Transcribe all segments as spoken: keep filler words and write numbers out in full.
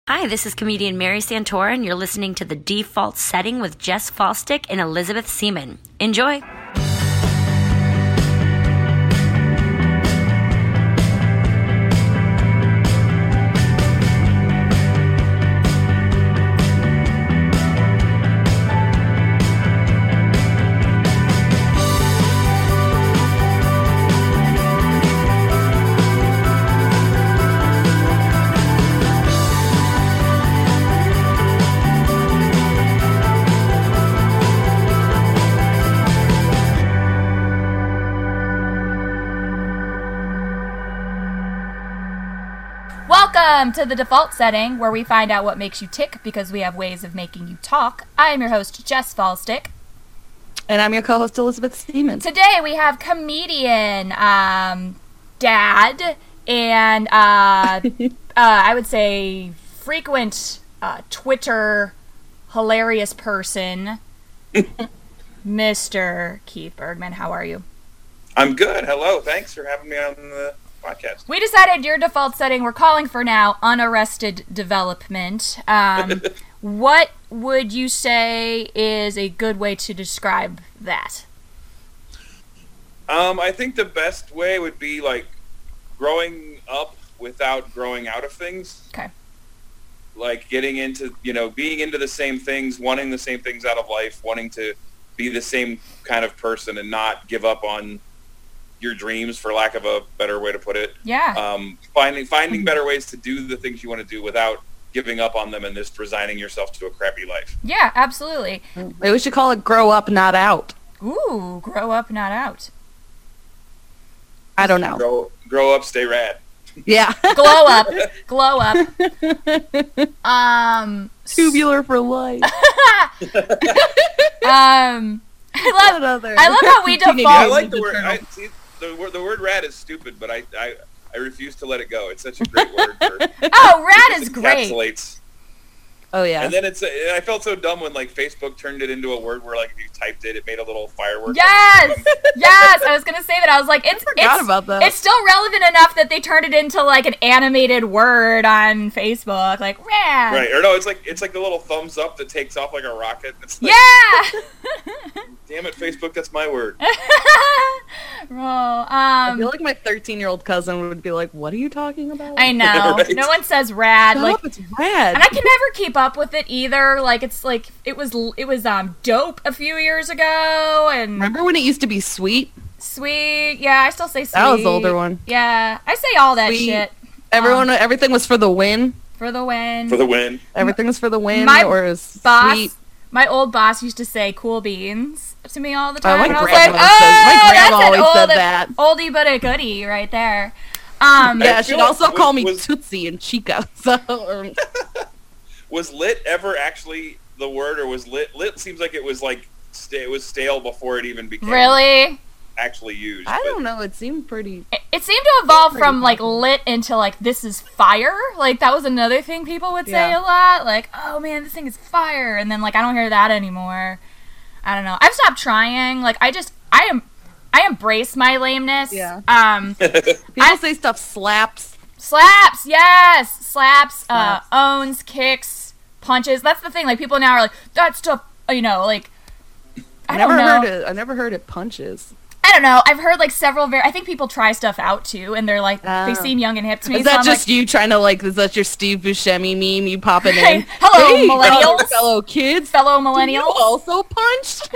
Hi, this is comedian Mary Santora, and you're listening to The Default Setting with Jess Falstick and Elizabeth Seaman. Enjoy! Welcome to The Default Setting, where we find out what makes you tick because we have ways of making you talk. I am your host, Jess Falstick. And I'm your co-host, Elizabeth Seaman. Today we have comedian, um, dad, and, uh, uh, I would say frequent, uh, Twitter hilarious person, Mister Keith Bergman. How are you? I'm good. Hello. Thanks for having me on the podcast. We decided your default setting, we're calling for now unarrested development. Um, what would you say is a good way to describe that? Um, I think the best way would be like growing up without growing out of things. Okay. Like getting into, you know, being into the same things, wanting the same things out of life, wanting to be the same kind of person and not give up on your dreams, for lack of a better way to put it. Yeah. Um, finding finding better ways to do the things you want to do without giving up on them and just resigning yourself to a crappy life. Yeah, absolutely. Maybe we should call it grow up, not out. Ooh, grow up, not out. I don't know. Grow, grow up, stay rad. Yeah. Glow up. Glow up. Um, Tubular for life. um, I love, I love how we default. I like the word. I, see, the word. The word "rad" is stupid, but I, I, I refuse to let it go. It's such a great word. For, oh, rad is great. Encapsulates. Oh yeah. And then it's. And I felt so dumb when like Facebook turned it into a word where like if you typed it, it made a little firework. Yes, yes. I was gonna say that. I was like, it's. I forgot it's, about that. It's still relevant enough that they turned it into like an animated word on Facebook, like rad. Right. Or no, it's like it's like the little thumbs up that takes off like a rocket. It's like, yeah. Damn it, Facebook, that's my word. Roll. I Um, feel like my thirteen-year-old cousin would be like, "What are you talking about?" I know. Right. No one says rad. Shut like, up, it's rad. and I can never keep up with it either. Like, it's like it was it was um dope a few years ago, and Remember when it used to be sweet? sweet. Yeah, I still say sweet. That was the older one. Yeah, I say all that Sweet. shit. Everyone, Um, everything was for the win. for the win. For the win. Everything was for the win, My or it was boss, sweet. my old boss used to say "cool beans" to me all the Oh, time, my and I was grandma like, said- my "Oh, grandma that's an always said old, that." oldie but a goodie right there." Um, Yeah, I she'd feel like also was- call me was- Tootsie and Chica. So, um, Was lit ever actually the word, or was lit? Lit seems like it was like sta- it was stale before it even became really. actually used. I but- don't know. It seemed pretty. It, it seemed to evolve Pretty from like popular. lit into like this is fire. Like that was another thing people would say Yeah. a lot. Like, oh man, this thing is fire, and then like I don't hear that anymore. I don't know. I've stopped trying. Like I just I am I embrace my lameness. Yeah. Um, People I- say stuff slaps. slaps, yes, slaps, uh, Slaps. owns, kicks, punches. That's the thing. Like people now are like that stuff. You know, like I, I don't never know. heard it. I never heard it punches. I don't know. I've heard like several. Very. I think people try stuff out too, and they're like they Oh. seem young and hip to me. Is so that I'm just like, you trying to like? Is that your Steve Buscemi meme? You popping Hey, in? hello, Hey, millennials. fellow kids. fellow You millennials? also punched.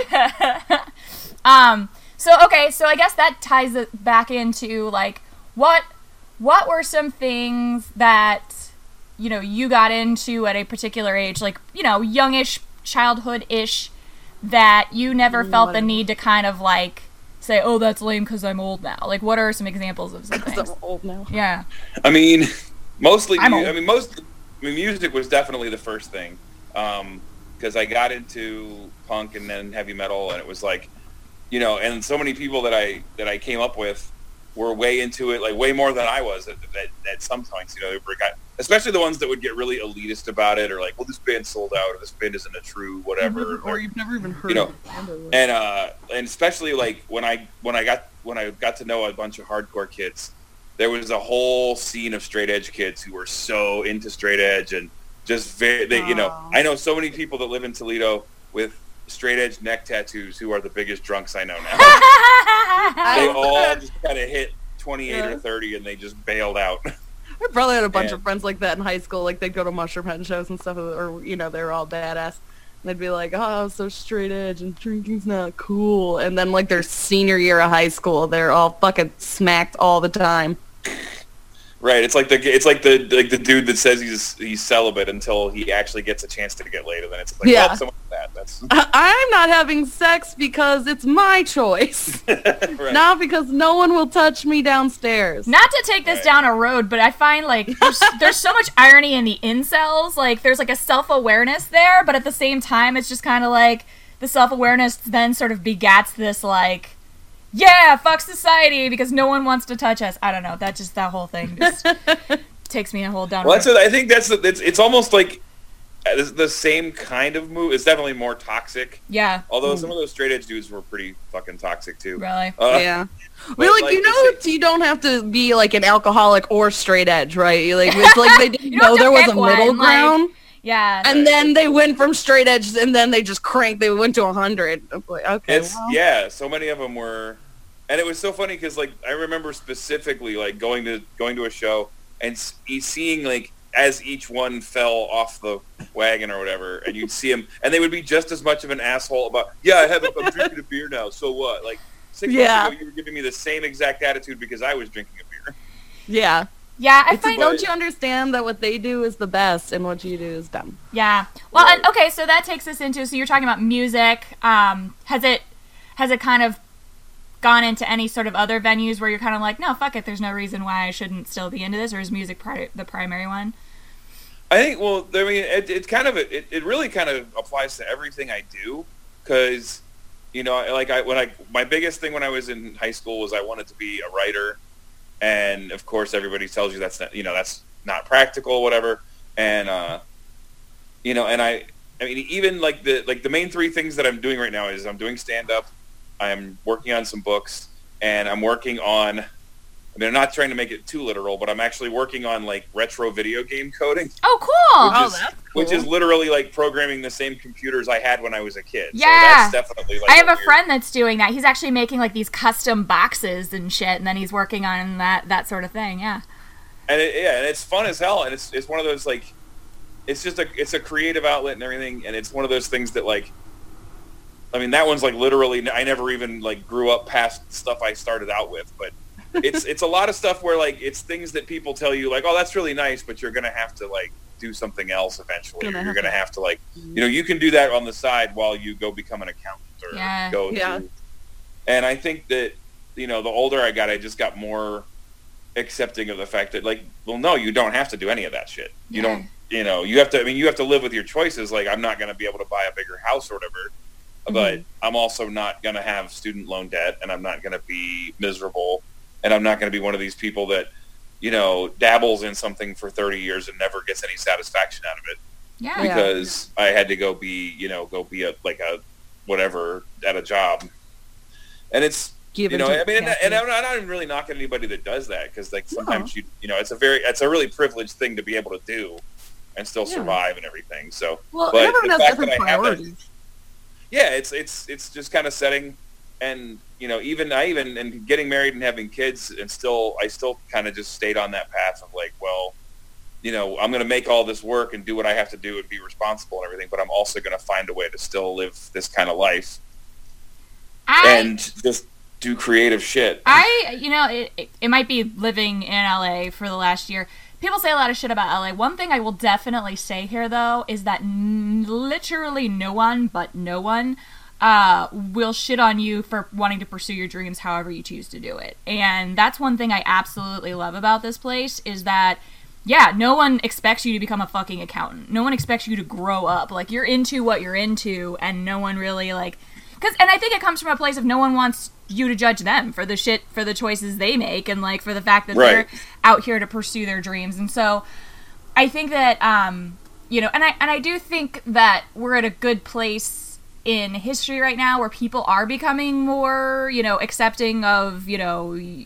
um. So okay. So I guess that ties it back into like what what were some things that you know you got into at a particular age, like you know youngish, childhood-ish, that you never Mm, felt the whatever. need to kind of like say, oh, that's lame because I'm old now. Like, what are some examples of some Because things? I'm old now. Yeah. I mean, mostly. I'm mu- old. I mean, most. I mean, music was definitely the first thing, because I got into punk and then heavy metal, and it was like, you know, and so many people that I that I came up with were way into it, like way more than I was at, at, at some points. You know, they were got, especially the ones that would get really elitist about it, or like, well, this band sold out, or this band isn't a true whatever. Or you've never even heard you know, of the band or what. and uh, and especially like when I when I got when I got to know a bunch of hardcore kids, there was a whole scene of straight edge kids who were so into straight edge and just very, they, you know, I know so many people that live in Toledo with straight edge neck tattoos who are the biggest drunks I know now. They all just kind of hit twenty-eight yeah. or thirty and they just bailed out. I probably had a bunch and, of friends like that in high school. Like, they'd go to Mushroom Head shows and stuff, or, you know, they were all badass. And they'd be like, oh, so straight edge and drinking's not cool. And then, like, their senior year of high school, they're all fucking smacked all the time. Right, it's like the it's like the like the dude that says he's he's celibate until he actually gets a chance to get laid, and then it's like, yeah. oh, someone like that. That's I'm not having sex because it's my choice, right. not because no one will touch me downstairs. Not to take this right. down a road, but I find like there's, there's so much irony in the incels. Like, there's like a self-awareness there, but at the same time, it's just kind of like the self-awareness then sort of begats this like, yeah, fuck society because no one wants to touch us. I don't know. That just that whole thing just takes me a whole down. Well, that's what, I think that's it's it's almost like the same kind of move. It's definitely more toxic. Yeah. Although mm. some of those straight edge dudes were pretty fucking toxic too. Really? Uh, yeah. Well, like, like you know, you don't have to be like an alcoholic or straight edge, right? Like it's like they didn't know there was a middle one, ground. Like, yeah. And then they went from straight edge, and then they just cranked. They went to a hundred. Like, okay. It's, well. Yeah. So many of them were. And it was so funny because, like, I remember specifically, like, going to going to a show and seeing, like, as each one fell off the wagon or whatever, and you'd see them, and they would be just as much of an asshole about, yeah, I have a, I'm drinking a beer now, so what? Like, six yeah. months ago, you were giving me the same exact attitude because I was drinking a beer. Yeah. Yeah, I it's find... A, don't you understand that what they do is the best, and what you do is dumb? Yeah. Well, right. and, okay, so that takes us into, so you're talking about music. Um, has it, has it kind of gone into any sort of other venues where you're kind of like, no, fuck it, there's no reason why I shouldn't still be into this, or is music pri- the primary one? I think, well, I mean, it, it kind of, it, it really kind of applies to everything I do, because, you know, like, I, when I, my biggest thing when I was in high school was I wanted to be a writer, and, of course, everybody tells you that's not, you know, that's not practical, whatever, and, uh, you know, and I, I mean, even, like, the, like, the main three things that I'm doing right now is I'm doing stand-up, I'm working on some books, and I'm working on, I mean, I'm not trying to make it too literal, but I'm actually working on, like, retro video game coding. Oh, cool! Which oh, is, that's cool. Which is literally, like, programming the same computers I had when I was a kid. Yeah. So that's definitely, like, I have a, weird... friend that's doing that. He's actually making, like, these custom boxes and shit, and then he's working on that, that sort of thing, yeah. And, it, yeah, and it's fun as hell, and it's it's one of those, like, it's just a, it's a creative outlet and everything, and it's one of those things that, like, I mean, that one's like literally, I never even like grew up past stuff I started out with, but it's it's a lot of stuff where like it's things that people tell you like, oh, that's really nice, but you're going to have to like do something else eventually. Gonna or you're going to have to like, you know, you can do that on the side while you go become an accountant or yeah. go yeah. to. And I think that, you know, the older I got, I just got more accepting of the fact that like, well, no, you don't have to do any of that shit. You yeah. don't, you know, you have to, I mean, you have to live with your choices. Like, I'm not going to be able to buy a bigger house or whatever. But mm-hmm. I'm also not going to have student loan debt, and I'm not going to be miserable, and I'm not going to be one of these people that, you know, dabbles in something for thirty years and never gets any satisfaction out of it. Yeah. Because yeah. I had to go be, you know, go be a, like a, whatever, at a job. And it's, Give you know, I mean, and, and I'm not, I'm not really knocking anybody that does that, because, like, sometimes no. you, you know, it's a very, it's a really privileged thing to be able to do and still yeah. survive and everything, so. Well, but everyone has different priorities. Yeah, it's it's it's just kind of setting, and you know, even I even and getting married and having kids, and still I still kind of just stayed on that path of like, well, you know, I'm going to make all this work and do what I have to do and be responsible and everything, but I'm also going to find a way to still live this kind of life I, and just do creative shit. I, you know, it, it it might be living in L A for the last year. People say a lot of shit about L A. One thing I will definitely say here, though, is that n- literally no one, but no one, uh, will shit on you for wanting to pursue your dreams however you choose to do it. And that's one thing I absolutely love about this place, is that, yeah, no one expects you to become a fucking accountant. No one expects you to grow up. Like, you're into what you're into, and no one really, like... Cause, and I think it comes from a place of no one wants you to judge them for the shit, for the choices they make, and like for the fact that right. they're out here to pursue their dreams. And so I think that, um, you know, and I, and I do think that we're at a good place in history right now where people are becoming more, you know, accepting of, you know,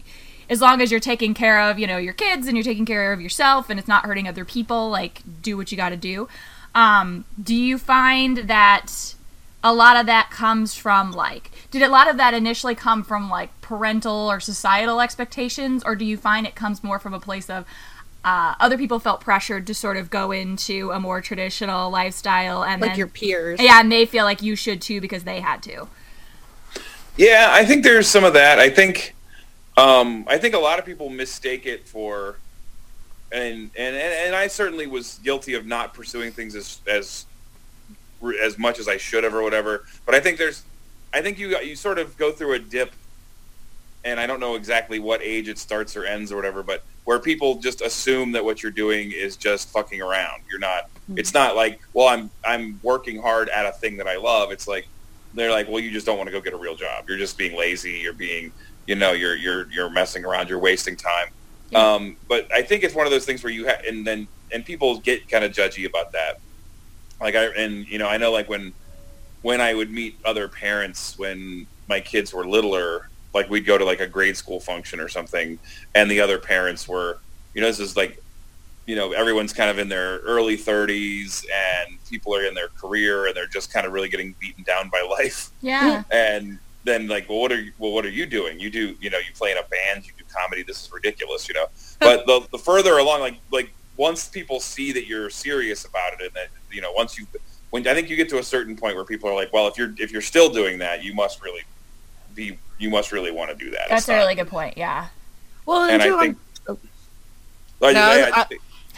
as long as you're taking care of, you know, your kids and you're taking care of yourself and it's not hurting other people, like, do what you got to do. Um, do you find that a lot of that comes from, like, did a lot of that initially come from, like, parental or societal expectations, or do you find it comes more from a place of uh, other people felt pressured to sort of go into a more traditional lifestyle, and like then, your peers? Yeah, and they feel like you should too because they had to. Yeah, I think there's some of that. I think, um, I think a lot of people mistake it for, and and and I certainly was guilty of not pursuing things as as as much as I should have or whatever. But I think there's, I think you you sort of go through a dip, and I don't know exactly what age it starts or ends or whatever, but where people just assume that what you're doing is just fucking around. You're not. Mm-hmm. It's not like, well, I'm I'm working hard at a thing that I love. It's like, they're like, well, you just don't want to go get a real job. You're just being lazy. You're being, you know, you're you're you're messing around. You're wasting time. Yeah. Um, but I think it's one of those things where you have, and then and people get kind of judgy about that. Like I and you know I know like when when I would meet other parents when my kids were littler, like we'd go to like a grade school function or something, and the other parents were, you know, this is like, you know, everyone's kind of in their early thirties and people are in their career and they're just kind of really getting beaten down by life. Yeah. And then like, well, what are you, well, what are you doing? You do, you know, you play in a band, you do comedy. This is ridiculous, you know. But the, the further along, like like once people see that you're serious about it, and that, you know, once you, when I think you get to a certain point where people are like, well, if you're if you're still doing that, you must really be, you must really want to do that. That's a really good point. Yeah. Well, and and I think. Oh. No, No, I, I, I,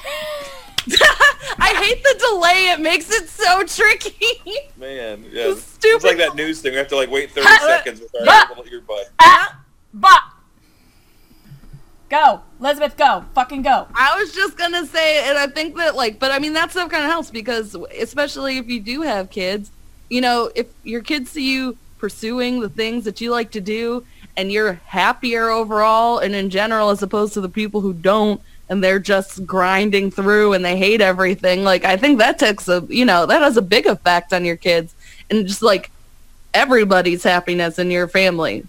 I hate the delay. It makes it so tricky. Man, yeah. Stupid. It's like that news thing. We have to like wait thirty seconds with our But- little earbud. Ah, but go, Elizabeth, go, fucking go. I was just gonna say, and I think that like, but I mean that stuff kind of helps because, especially if you do have kids, you know, if your kids see you pursuing the things that you like to do, and you're happier overall and in general, as opposed to the people who don't, and they're just grinding through and they hate everything. Like, I think that takes a, you know, that has a big effect on your kids and just like everybody's happiness in your family.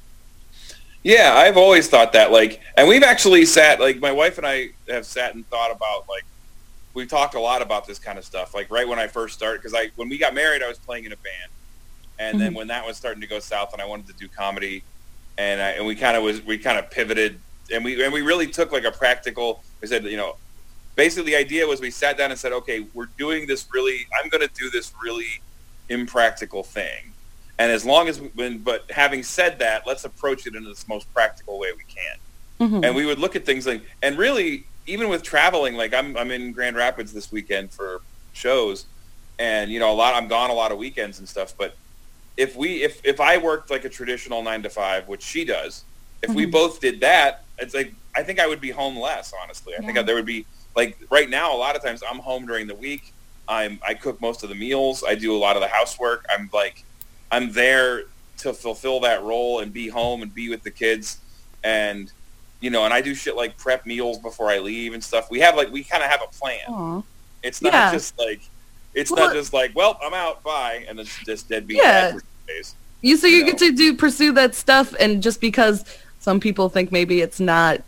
Yeah, I've always thought that, like, and we've actually sat, like, my wife and I have sat and thought about, like, we talked a lot about this kind of stuff, like, right when I first started, because I, when we got married, I was playing in a band, and mm-hmm. then when that was starting to go south and I wanted to do comedy, and I, and we kind of was, we kind of pivoted, and we, and we really took, like, a practical, we said, you know, basically the idea was we sat down and said, okay, we're doing this really, I'm going to do this really impractical thing. And as long as, we, when, but having said that, let's approach it in the most practical way we can. Mm-hmm. And we would look at things like, and really, even with traveling, like I'm, I'm in Grand Rapids this weekend for shows, and you know, a lot, I'm gone a lot of weekends and stuff. But if we, if if I worked like a traditional nine to five, which she does, if mm-hmm. we both did that, it's like I think I would be home less. Honestly, I yeah. think there would be like right now. A lot of times, I'm home during the week. I'm I cook most of the meals. I do a lot of the housework. I'm like. I'm there to fulfill that role and be home and be with the kids, and you know, and I do shit like prep meals before I leave and stuff. We have like we kind of have a plan. Aww. It's not yeah. just like it's well, not just like well I'm out bye and it's just deadbeat. Yeah. Days, you so you, you know? Get to do pursue that stuff, and just because some people think maybe it's not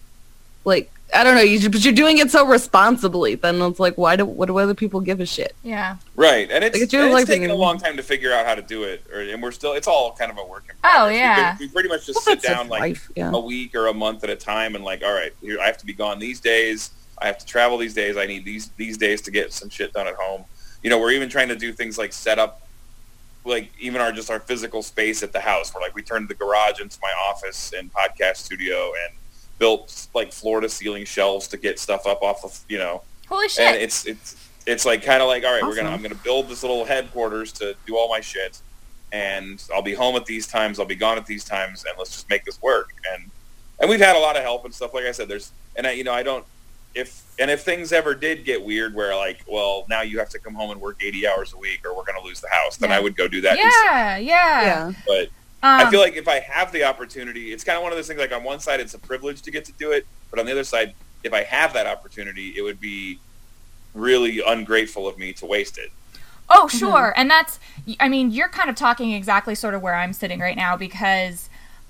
like. I don't know, you, but you're doing it so responsibly. Then it's like, why do what do other people give a shit? Yeah, right. And it's, like, it's, and it's taken thing. a long time to figure out how to do it, or, and we're still. It's all kind of a work in progress. Oh yeah, we, we pretty much just well, sit down like life, yeah. a week or a month at a time, and like, all right, here, I have to be gone these days. I have to travel these days. I need these these days to get some shit done at home. You know, we're even trying to do things like set up, like even our just our physical space at the house. Where like we turned the garage into my office and podcast studio and. Built like floor to ceiling shelves to get stuff up off of, you know. Holy shit! And it's it's it's like kind of like all right, awesome. we're gonna I'm gonna build this little headquarters to do all my shit, and I'll be home at these times, I'll be gone at these times, and let's just make this work. And and we've had a lot of help and stuff. Like I said, there's and I you know I don't if and if things ever did get weird where like well now you have to come home and work eighty hours a week or we're gonna lose the house, then yeah. I would go do that. Yeah, yeah, yeah. But. Um, I feel like if I have the opportunity, it's kind of one of those things, like on one side, it's a privilege to get to do it. But on the other side, if I have that opportunity, it would be really ungrateful of me to waste it. Oh, sure. Mm-hmm. And that's, I mean, you're kind of talking exactly sort of where I'm sitting right now because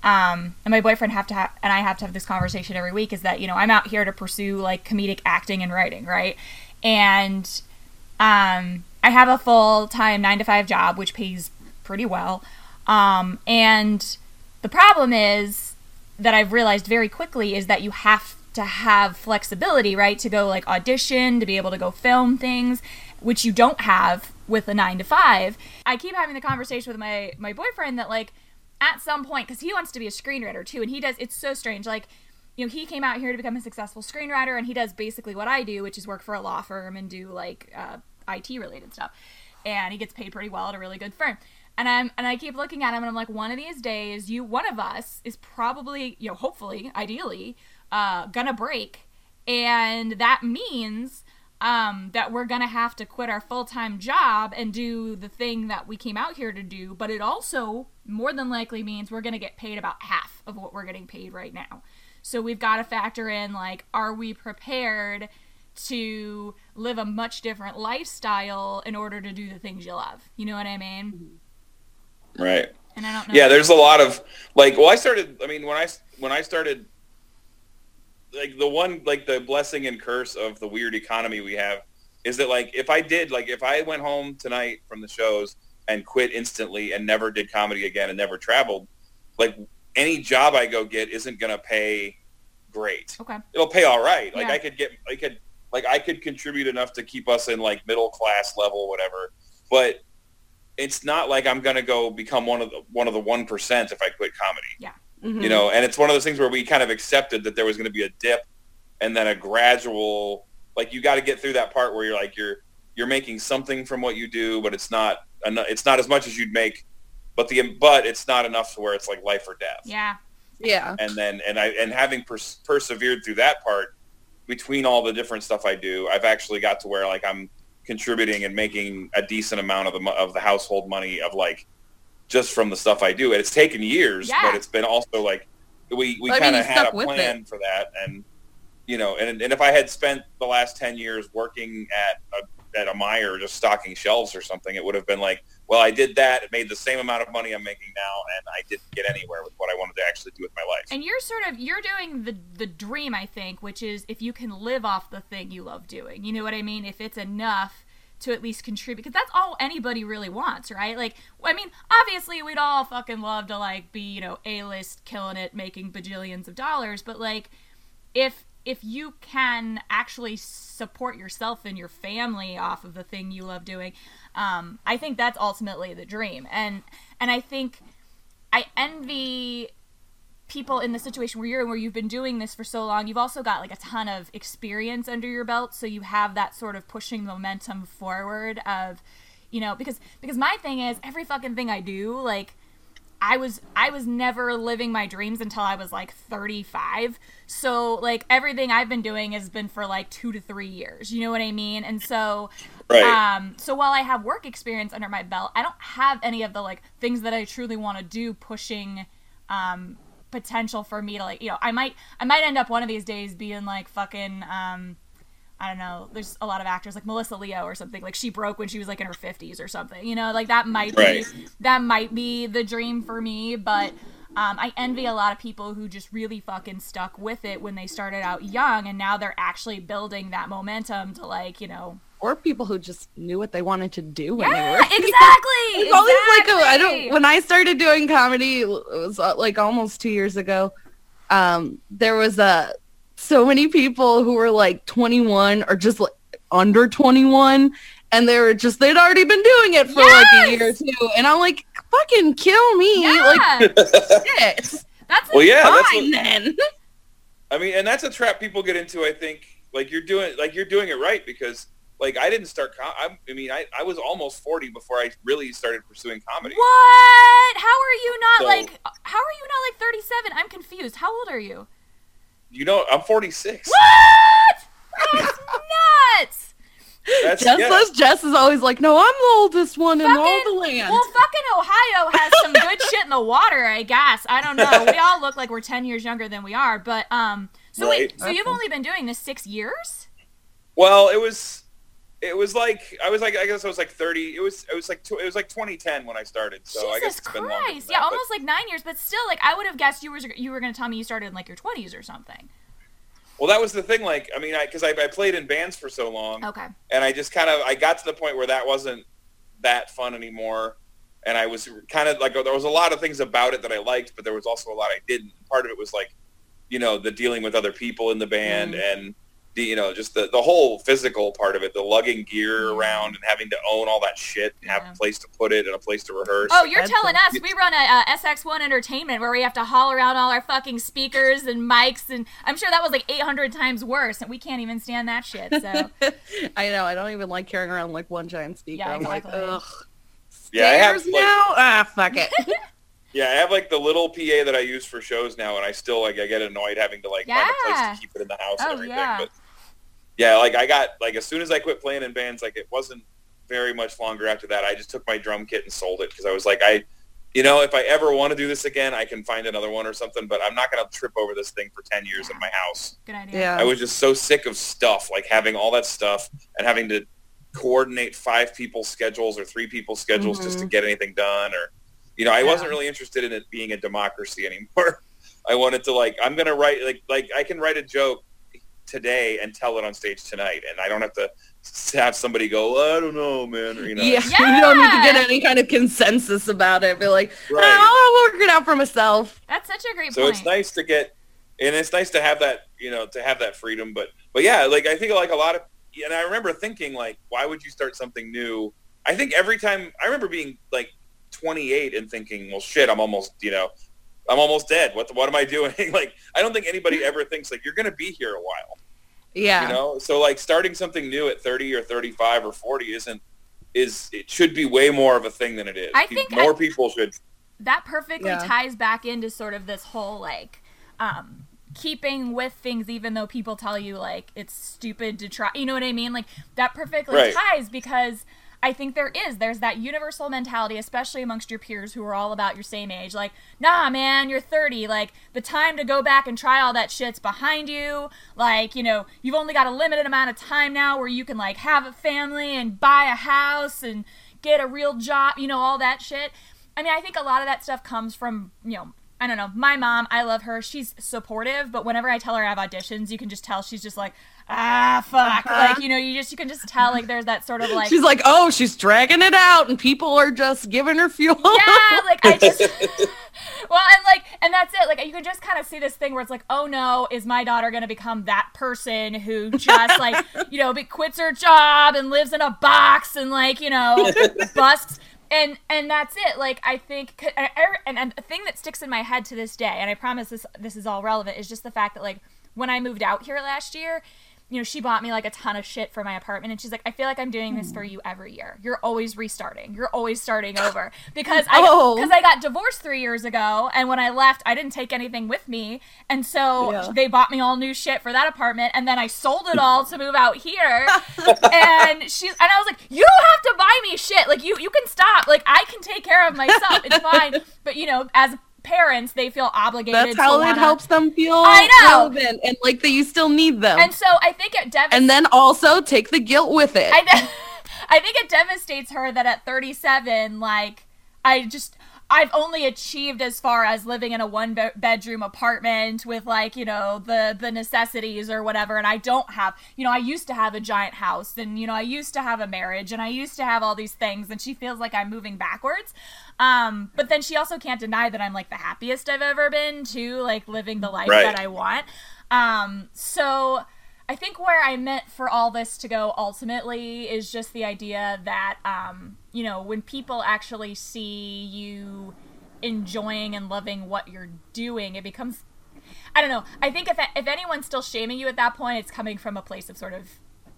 um, and my boyfriend have to have, and I have to have this conversation every week, is that, you know, I'm out here to pursue like comedic acting and writing, right? And um, I have a full-time nine to five job, which pays pretty well. Um, and the problem is that I've realized very quickly is that you have to have flexibility, right? To go like audition, to be able to go film things, which you don't have with a nine to five. I keep having the conversation with my, my boyfriend that like at some point, because he wants to be a screenwriter too, and he does, it's so strange. Like, you know, he came out here to become a successful screenwriter, and he does basically what I do, which is work for a law firm and do like uh, I T related stuff. And he gets paid pretty well at a really good firm. And I'm and I keep looking at him and I'm like, one of these days, you, one of us is probably, you know, hopefully, ideally, uh, gonna break. And that means um, that we're gonna have to quit our full-time job and do the thing that we came out here to do. But it also more than likely means we're gonna get paid about half of what we're getting paid right now. So we've got to factor in, like, are we prepared to live a much different lifestyle in order to do the things you love? You know what I mean? Right. And I don't know. Yeah, there's a lot of, like, well, I started, I mean, when I, when I started, like, the one, like, the blessing and curse of the weird economy we have is that, like, if I did, like, if I went home tonight from the shows and quit instantly and never did comedy again and never traveled, like, any job I go get isn't going to pay great. Okay. It'll pay all right. Like, Yeah. I could get, I could, like, I could contribute enough to keep us in, like, middle class level, whatever. But it's not like I'm going to go become one of the, one of the one percent if I quit comedy. Yeah. Mm-hmm. You know, and it's one of those things where we kind of accepted that there was going to be a dip and then a gradual, like, you got to get through that part where you're like, you're, you're making something from what you do, but it's not, it's not as much as you'd make, but the, but it's not enough to where it's like life or death. Yeah. Yeah. And then, and I, and having pers- persevered through that part between all the different stuff I do, I've actually got to where, like, I'm contributing and making a decent amount of the, mo- of the household money of, like, just from the stuff I do. And it's taken years, Yeah. but it's been also like, we, we I mean, kind you of had a stuck with plan it. for that. And, you know, and, and if I had spent the last ten years working at a, at a Meijer just stocking shelves or something, it would have been like, well, I did that. It made the same amount of money I'm making now, and I didn't get anywhere with what I wanted to actually do with my life. And you're sort of, you're doing the the dream, I think, which is if you can live off the thing you love doing. You know what I mean? If it's enough to at least contribute, because that's all anybody really wants, right? Like, I mean, obviously we'd all fucking love to, like, be, you know, A-list, killing it, making bajillions of dollars, but, like, if if you can actually support yourself and your family off of the thing you love doing, um, I think that's ultimately the dream. And and I think I envy people in the situation where you're in, where you've been doing this for so long. You've also got, like, a ton of experience under your belt, so you have that sort of pushing momentum forward of, you know, because because my thing is, every fucking thing I do, like, I was I was never living my dreams until I was, like, thirty-five. So, like, everything I've been doing has been for, like, two to three years. You know what I mean? And so, Right. um, so while I have work experience under my belt, I don't have any of the, like, things that I truly want to do pushing um, potential for me to, like, you know, I might I might end up one of these days being, like, fucking, um, I don't know, there's a lot of actors like Melissa Leo or something, like, she broke when she was, like, in her fifties or something, you know, like, that might Right. be that might be the dream for me. But um, I envy a lot of people who just really fucking stuck with it when they started out young, and now they're actually building that momentum to, like, you know, Or people who just knew what they wanted to do when yeah, they were exactly. It's always like a, I exactly. don't. When I started doing comedy, it was uh, like almost two years ago. Um, there was a so many people who were like twenty-one or just like under twenty-one, and they were just they'd already been doing it for like a year or Yes! two, and I'm like, fucking kill me, Yeah, like shit. that's Well, yeah, that's Fine what, then. I mean, and that's a trap people get into. I think, like, you're doing, like, you're doing it right, because, like, I didn't start. Com- I, I mean, I, I was almost forty before I really started pursuing comedy. What? How are you not So- like? How are you not like thirty-seven? I'm confused. How old are you? You know, I'm forty-six. What? That's nuts. That's Jess, yeah. those Jess is always like, no, I'm the oldest one in all Fucking- the land. Well, fucking Ohio has some good shit in the water, I guess. I don't know. We all look like we're ten years younger than we are, but um. So Right. wait, so you've only been doing this six years? Well, it was, It was like I was like I guess I was like thirty. It was it was like it was like twenty ten when I started. So Jesus I guess it's Christ. been longer than that, Yeah, but- almost like nine years, but still, like I would have guessed you were you were going to tell me you started in like your twenties or something. Well, that was the thing. Like, I mean, I because I, I played in bands for so long, Okay. and I just kind of I got to the point where that wasn't that fun anymore, and I was kind of like there was a lot of things about it that I liked, but there was also a lot I didn't. Part of it was like, you know, the dealing with other people in the band Mm. and. The, you know, just the, the whole physical part of it, the lugging gear Yeah. around and having to own all that shit and have Yeah. a place to put it and a place to rehearse. Oh, you're That's telling a- us we run a, a S X one Entertainment where we have to haul around all our fucking speakers and mics, and I'm sure that was like eight hundred times worse, and we can't even stand that shit. So I know. I don't even like carrying around like one giant speaker. Yeah, I'm like, exactly. ugh. Yeah, I have, Stairs like- now? Ah, fuck it. Yeah, I have like the little P A that I use for shows now, and I still like I get annoyed having to like find a Yeah. place to keep it in the house Oh, and everything. yeah. But yeah, like I got like as soon as I quit playing in bands, like it wasn't very much longer after that. I just took my drum kit and sold it because I was like, I, you know, if I ever want to do this again, I can find another one or something. But I'm not gonna trip over this thing for ten years in my house. good idea. Yeah. I was just so sick of stuff, like having all that stuff and having to coordinate five people's schedules or three people's schedules just to get anything done. Or, you know, I Yeah. wasn't really interested in it being a democracy anymore. I wanted to like, I'm going to write, like, like I can write a joke today and tell it on stage tonight. And I don't have to have somebody go, well, I don't know, man. Or, you know, Yeah, Yeah. you don't need to get any kind of consensus about it. Be like, Right. oh, I'll work it out for myself. That's such a great so point. it's nice to get, and it's nice to have that, you know, to have that freedom. But, but yeah, like I think like a lot of, and I remember thinking like, why would you start something new? I think every time I remember being like twenty-eight and thinking, well, shit, I'm almost, you know, I'm almost dead. What, what am I doing? Like, I don't think anybody ever thinks like you're going to be here a while, Yeah. you know? So like starting something new at thirty or thirty-five or forty isn't, is, it should be way more of a thing than it is. I Pe- think more I- people should. that perfectly Yeah. ties back into sort of this whole like um keeping with things even though people tell you like it's stupid to try, you know what I mean? Like that perfectly Right. ties because I think there is there's that universal mentality, especially amongst your peers who are all about your same age, like, nah man, you're thirty, like the time to go back and try all that shit's behind you, like, you know, you've only got a limited amount of time now where you can like have a family and buy a house and get a real job, you know, all that shit. I mean, I think a lot of that stuff comes from, you know, I don't know, my mom, I love her, she's supportive, but whenever I tell her I have auditions, you can just tell she's just like, ah, fuck, Uh-huh. like, you know, you just, you can just tell, like, there's that sort of, like, She's like, oh, she's dragging it out, and people are just giving her fuel. yeah, like, I just, well, and, like, and that's it, like, you can just kind of see this thing where it's like, oh, no, is my daughter going to become that person who just, like, you know, quits her job and lives in a box and, like, you know, busts. And and that's it. Like, I think, and, and the thing that sticks in my head to this day, and I promise this this is all relevant, is just the fact that, like, when I moved out here last year, you know, she bought me, like, a ton of shit for my apartment, and she's like, I feel like I'm doing this for you every year. You're always restarting. You're always starting over. Because I, Oh. because I got divorced three years ago, and when I left, I didn't take anything with me, and so Yeah. they bought me all new shit for that apartment, and then I sold it all to move out here, and she's, and I was like, you don't have to buy me shit. Like, you, you can stop. Like, I can take care of myself. It's fine. But, you know, as parents, they feel obligated. That's how to it wanna- helps them feel I know. relevant and like that you still need them. And so I think it devastates. And then also take the guilt with it. I, de- I think it devastates her that at thirty-seven, like, I just, I've only achieved as far as living in a one be- bedroom apartment with, like, you know, the, the necessities or whatever. And I don't have, you know, I used to have a giant house, and, you know, I used to have a marriage, and I used to have all these things, and she feels like I'm moving backwards. Um, but then she also can't deny that I'm, like, the happiest I've ever been too, like, living the life Right. that I want. Um, so I think where I meant for all this to go ultimately is just the idea that, um, you know, when people actually see you enjoying and loving what you're doing, it becomes, I don't know. I think if if anyone's still shaming you at that point, it's coming from a place of sort of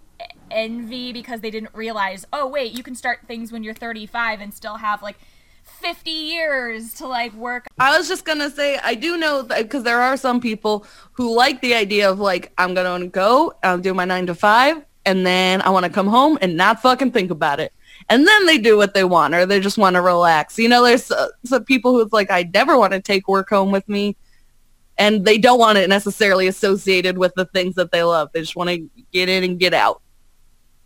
envy because they didn't realize, oh, wait, you can start things when you're thirty-five and still have, like, fifty years to, like, work. I was just gonna say, I do know that because there are some people who like the idea of like, I'm gonna go, I'll do my nine to five, and then I want to come home and not fucking think about it. And then they do what they want, or they just want to relax. You know, there's uh, some people who's like, I never want to take work home with me, and they don't want it necessarily associated with the things that they love. They just want to get in and get out.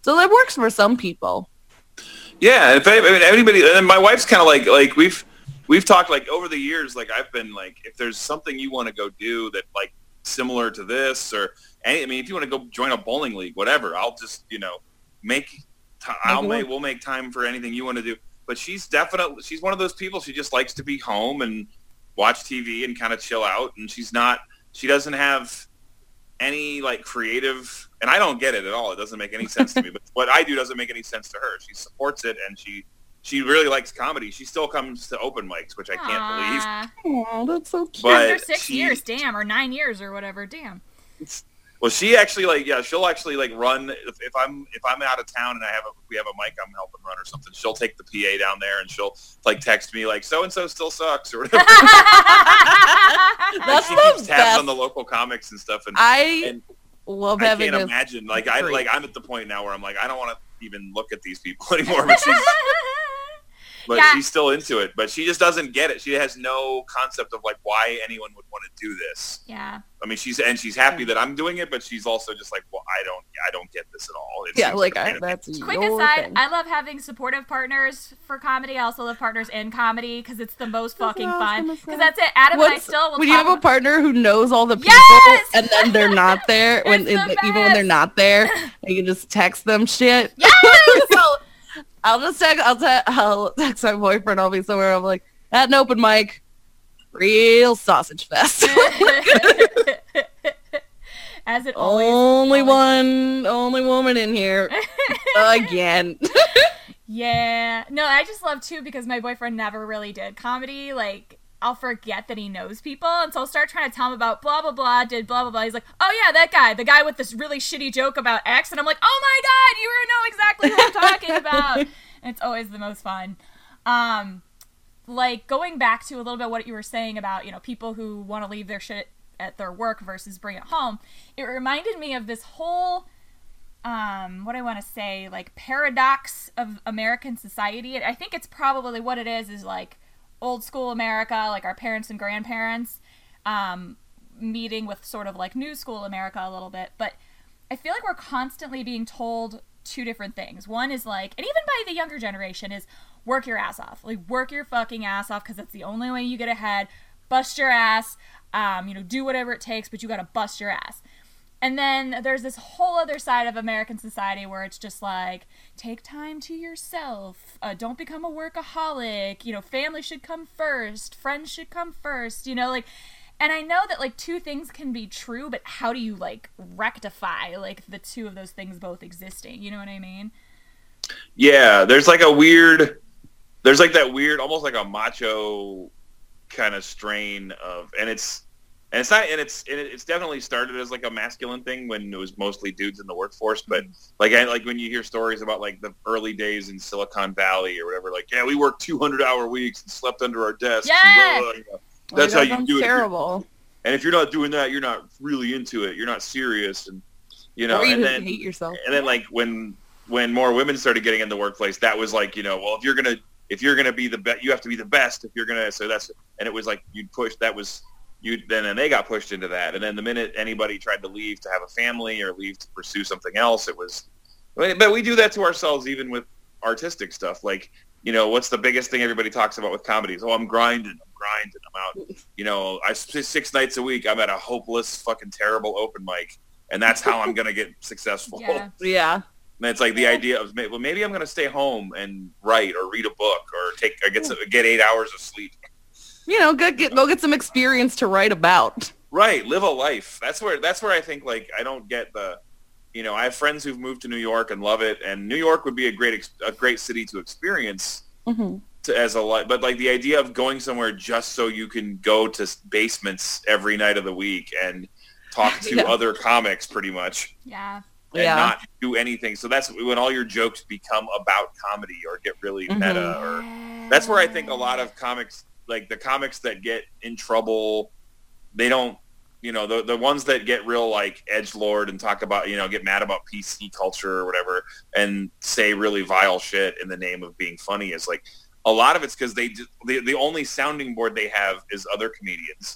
So that works for some people. Yeah, if any, I mean, anybody, and my wife's kind of like, like we've, we've talked like over the years, like I've been like, if there's something you want to go do that like similar to this or any, I mean, if you want to go join a bowling league, whatever, I'll just, you know, make, t- I'll make, we'll make time for anything you want to do. But she's definitely, she's one of those people, she just likes to be home and watch T V and kind of chill out. And she's not, she doesn't have any like creative, and I don't get it at all. It doesn't make any sense to me, but what I do doesn't make any sense to her. She supports it and she, she really likes comedy. She still comes to open mics, which I can't believe. Oh, that's so cute. But after six she, years, damn, or nine years or whatever, damn. Well, she actually like, yeah, she'll actually like run if, if I'm if I'm out of town and I have a we have a mic I'm helping run or something. She'll take the P A down there and she'll like text me like so and so still sucks or whatever. That's she the keeps tabs best. on the local comics and stuff. And I and love I having. can't imagine like I like I'm at the point now where I'm like I don't want to even look at these people anymore. But she's but yeah. she's still into it. But she just doesn't get it. She has no concept of like why anyone would want to do this. Yeah. I mean, she's and she's happy that I'm doing it, but she's also just like, well, I don't, I don't get this at all. It Yeah, like I, that's quick your aside. thing. I love having supportive partners for comedy. I also love partners in comedy because it's the most That's fucking what I fun. was Because gonna that's it. Adam What's, and I still will when talk you have a about- partner who knows all the people Yes! and then they're not there when It's the even when they're best. not there, you can just text them shit. Yes! So, I'll just text. I'll, te- I'll text my boyfriend. I'll be somewhere. I'm like at an open mic, real sausage fest. As it always. only always- one, only woman in here again. Yeah. No, I just love too because my boyfriend never really did comedy. Like, I'll forget that he knows people, and so I'll start trying to tell him about blah blah blah, did blah blah blah. He's like, oh yeah, that guy, the guy with this really shitty joke about X, and I'm like, oh my god, you know exactly who I'm talking about. And it's always the most fun. Um, like going back to a little bit what you were saying about, you know, people who want to leave their shit at their work versus bring it home. It reminded me of this whole um what I want to say like paradox of American society. And I think it's probably what it is is like old school America, like our parents and grandparents um meeting with sort of like new school America a little bit. But I feel like we're constantly being told two different things. One is like, and even by the younger generation, is work your ass off. Like work your fucking ass off because that's the only way you get ahead. Bust your ass. Um, you know, do whatever it takes, but you gotta bust your ass. And then there's this whole other side of American society where it's just like, take time to yourself, uh, don't become a workaholic, you know, family should come first, friends should come first, you know, like, and I know that, like, two things can be true, but how do you, like, rectify, like, the two of those things both existing, you know what I mean? Yeah, there's like a weird, there's like that weird, almost like a macho kind of strain of, and it's, and it's not, and it's, and it's definitely started as like a masculine thing when it was mostly dudes in the workforce. But like, I, like when you hear stories about like the early days in Silicon Valley or whatever, like, yeah, we worked two hundred hour weeks and slept under our desks. Yeah. And blah, blah, blah. That's Like, how that you do sounds it. terrible. And if you're not doing that, you're not really into it. You're not serious. And, you know, Or you and just then, hate yourself. and then like when, when more women started getting in the workplace, that was like, you know, well, if you're going to, if you're going to be the best, you have to be the best if you're going to, so that's, and it was like, you'd push, that was, you then, and they got pushed into that. And then the minute anybody tried to leave to have a family or leave to pursue something else, it was, but we do that to ourselves even with artistic stuff. Like, you know, what's the biggest thing everybody talks about with comedies? Oh, I'm grinding, I'm grinding, I'm out. You know, I six nights a week, I'm at a hopeless, fucking terrible open mic, and that's how I'm going to get successful. Yeah. Yeah. And it's like the idea of, well, maybe I'm going to stay home and write or read a book or take, or get some, get eight hours of sleep. You know, go get go get some experience to write about. Right, live a life. That's where that's where I think like I don't get the, you know, I have friends who've moved to New York and love it, and New York would be a great ex- a great city to experience Mm-hmm. to, as a life. But like the idea of going somewhere just so you can go to basements every night of the week and talk to Yeah. other comics, pretty much. Yeah. And Yeah. not do anything. So that's when all your jokes become about comedy or get really Mhm. meta. Or that's where I think a lot of comics, like the comics that get in trouble, they don't, you know, the the ones that get real like edgelord and talk about, you know, get mad about P C culture or whatever and say really vile shit in the name of being funny is like a lot of it's because they just, the the only sounding board they have is other comedians.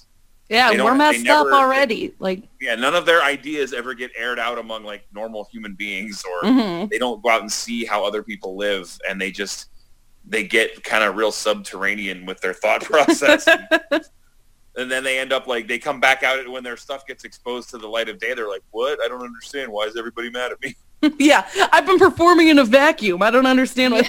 Yeah, They don't- we're they messed never- up already. Like, Yeah, none of their ideas ever get aired out among like normal human beings, or mhm. they don't go out and see how other people live, and they just they get kind of real subterranean with their thought process. And then they end up like they come back out when their stuff gets exposed to the light of day. They're like, "What? I don't understand. Why is everybody mad at me?" Yeah, I've been performing in a vacuum. I don't understand what.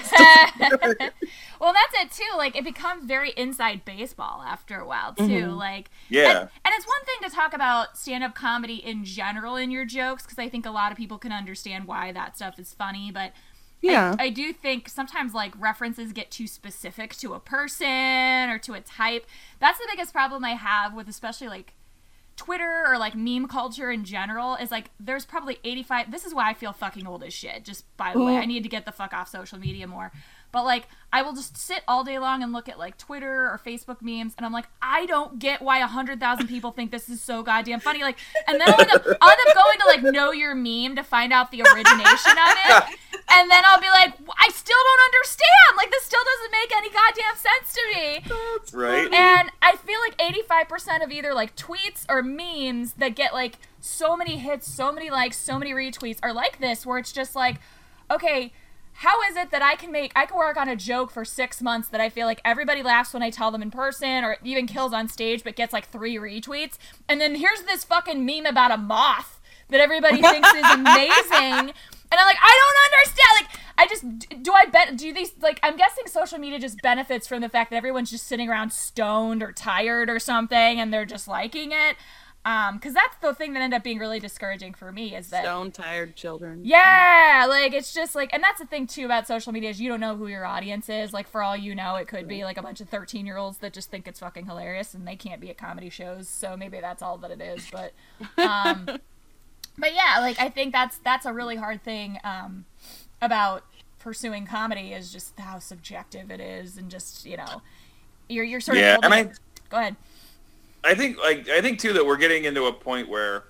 Well, that's it too. Like, it becomes very inside baseball after a while too. Mhm. Like, Yeah. and, and it's one thing to talk about stand-up comedy in general in your jokes, because I think a lot of people can understand why that stuff is funny. But Yeah. I, I do think sometimes like references get too specific to a person or to a type. That's the biggest problem I have with especially like Twitter or like meme culture in general, is like there's probably eighty-five. This is why I feel fucking old as shit. Just by the way, I need to get the fuck off social media more. But like I will just sit all day long and look at like Twitter or Facebook memes, and I'm like, I don't get why a hundred thousand people think this is so goddamn funny. Like, and then I'll end, up, I'll end up going to like Know Your Meme to find out the origination of it, and then I'll be like, I still don't understand. Like, this still doesn't make any goddamn sense to me. That's Right. And I feel like eighty-five percent of either like tweets or memes that get like so many hits, so many likes, so many retweets are like this, where it's just like, okay, how is it that I can make, I can work on a joke for six months that I feel like everybody laughs when I tell them in person, or even kills on stage, but gets like three retweets. And then here's this fucking meme about a moth that everybody thinks is amazing. And I'm like, I don't understand. Like, I just, do I bet, do these, like, I'm guessing social media just benefits from the fact that everyone's just sitting around stoned or tired or something, and they're just liking it. Um, because that's the thing that ended up being really discouraging for me, is that Stone tired children. yeah, like, it's just like, and that's the thing too about social media, is you don't know who your audience is. Like, for all you know, it could be like a bunch of thirteen year olds that just think it's fucking hilarious, and they can't be at comedy shows, so maybe that's all that it is. But um but yeah, like, I think that's that's a really hard thing um about pursuing comedy, is just how subjective it is, and just, you know, you're you're sort Yeah, of and holding- I- go ahead. I think like I think too that we're getting into a point where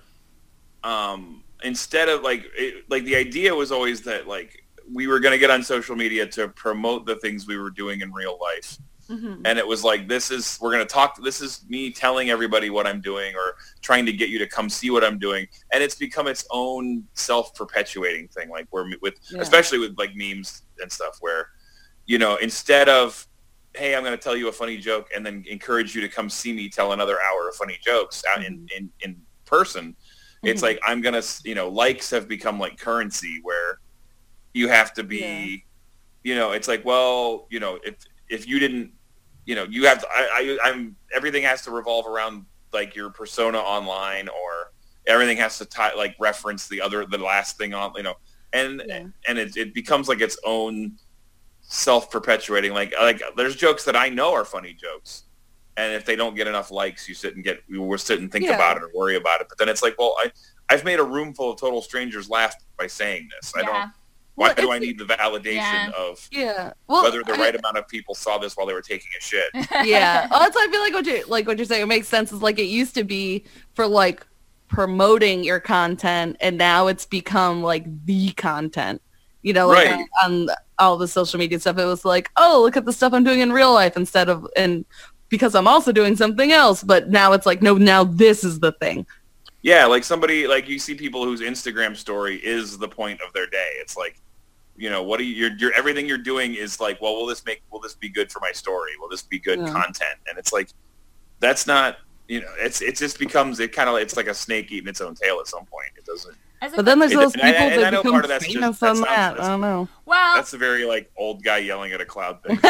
um instead of like it, like the idea was always that like we were going to get on social media to promote the things we were doing in real life. Mm-hmm. And it was like, this is we're going to talk this is me telling everybody what I'm doing, or trying to get you to come see what I'm doing. And it's become its own self-perpetuating thing, like we're with Yeah. especially with like memes and stuff, where you know, instead of, hey, I'm going to tell you a funny joke and then encourage you to come see me tell another hour of funny jokes out in, in, in person. It's Mhm. like, I'm going to, you know, likes have become like currency, where you have to be, Yeah. you know, it's like, well, you know, if, if you didn't, you know, you have to, I, I, I'm, everything has to revolve around like your persona online, or everything has to tie, like reference the other, the last thing on, you know, and, Yeah. and it, it becomes like its own self-perpetuating, like like there's jokes that I know are funny jokes, and if they don't get enough likes, you sit and get you will sit and think Yeah. about it or worry about it. But then it's like, well, I I've made a room full of total strangers laugh by saying this. I Yeah. don't. Why Well, do I it's- need the validation Yeah. of Yeah. Well, whether the I- right amount of people saw this while they were taking a shit? yeah. Well, that's why I feel like what you like what you're saying. It makes sense. Is like it used to be for like promoting your content, and now it's become like the content. You know, like Right. on, on all the social media stuff, it was like, oh, look at the stuff I'm doing in real life, instead of, and because I'm also doing something else. But now it's like, no, now this is the thing. Yeah, like somebody, like you see people whose Instagram story is the point of their day. It's like, you know, what do you, you're, you're, everything you're doing is like, well, will this make, will this be good for my story? Will this be good Yeah. content? And it's like, that's not, you know, it's, it just becomes, it kind of, it's like a snake eating its own tail at some point. It doesn't, As a- But then there's It- those and I- people and I that know become part of that's just- famous that on sounds- that. that's- I don't know. well, that's a very like old guy yelling at a cloud thing.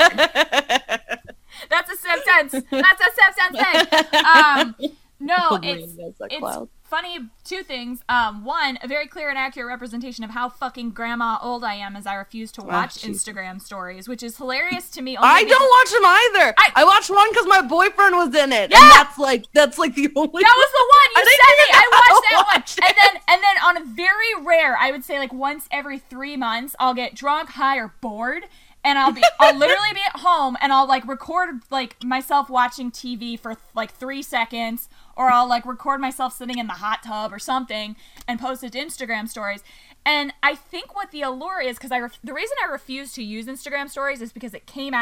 that's a Simpsons. That's a Simpsons thing. Um, no, it's it's funny. Two things. Um, one, a very clear and accurate representation of how fucking grandma old I am, as I refuse to watch Jesus. Instagram stories, which is hilarious to me. Only I because- don't watch them either. I- I, watched one because my boyfriend was in it, Yeah! and that's like that's like the only. That was the one you I didn't sent me. even I watched that watch one, and then and then on a very rare, I would say like once every three months, I'll get drunk, high, or bored, and I'll be I'll literally be at home, and I'll like record like myself watching T V for like three seconds, or I'll like record myself sitting in the hot tub or something and post it to Instagram stories. And I think what the allure is, because I ref- the reason I refuse to use Instagram stories is because it came out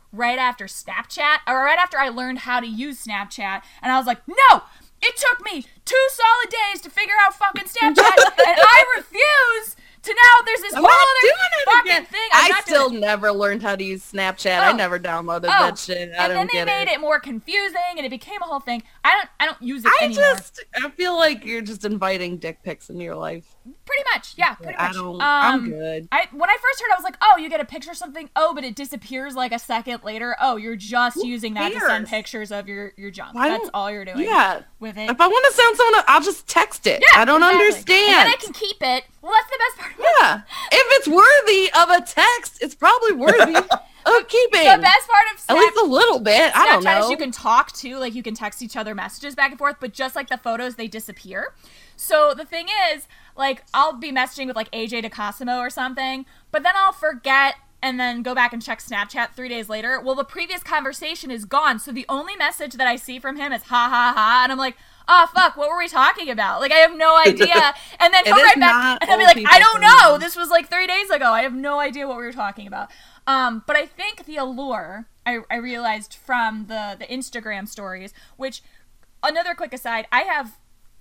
right after Snapchat, or right after I learned how to use Snapchat, and I was like, no! It took me two solid days to figure out fucking Snapchat, and I refuse to now there's this I'm whole not other doing it fucking again. thing. I'm I not still doing it. never learned how to use Snapchat. Oh. I never downloaded Oh. that shit. I and don't then they get made it. it more confusing, and it became a whole thing. I don't, I don't use it I anymore. just, I feel like you're just inviting dick pics into your life. Pretty much, yeah, pretty I much. don't, um, I'm good. I when I first heard, I was like, oh, you get a picture of something. Oh, but it disappears like a second later. Oh, you're just Who using that to send cares? pictures of your your junk. Why That's don't- all you're doing. Yeah. with it. If I want to send someone, up, I'll just text it. Yeah, I don't exactly. understand. And then I can keep it. Well, that's the best part. Yeah. If it's worthy of a text, it's probably worthy of keeping. The best part of At Snap- least a little bit. I don't Snapchat know. is you can talk to, like you can text each other messages back and forth, but just like the photos, they disappear. So the thing is, like, I'll be messaging with like A J DeCosimo or something, but then I'll forget and then go back and check Snapchat three days later. Well, the previous conversation is gone, so the only message that I see from him is ha ha ha, and I'm like, oh fuck, what were we talking about? Like, I have no idea. And then It come is right back, not and I'll be old like, I people don't know. thing. This was like three days ago. I have no idea what we were talking about. Um, but I think the allure, I, I realized from the, the Instagram stories, which, another quick aside, I have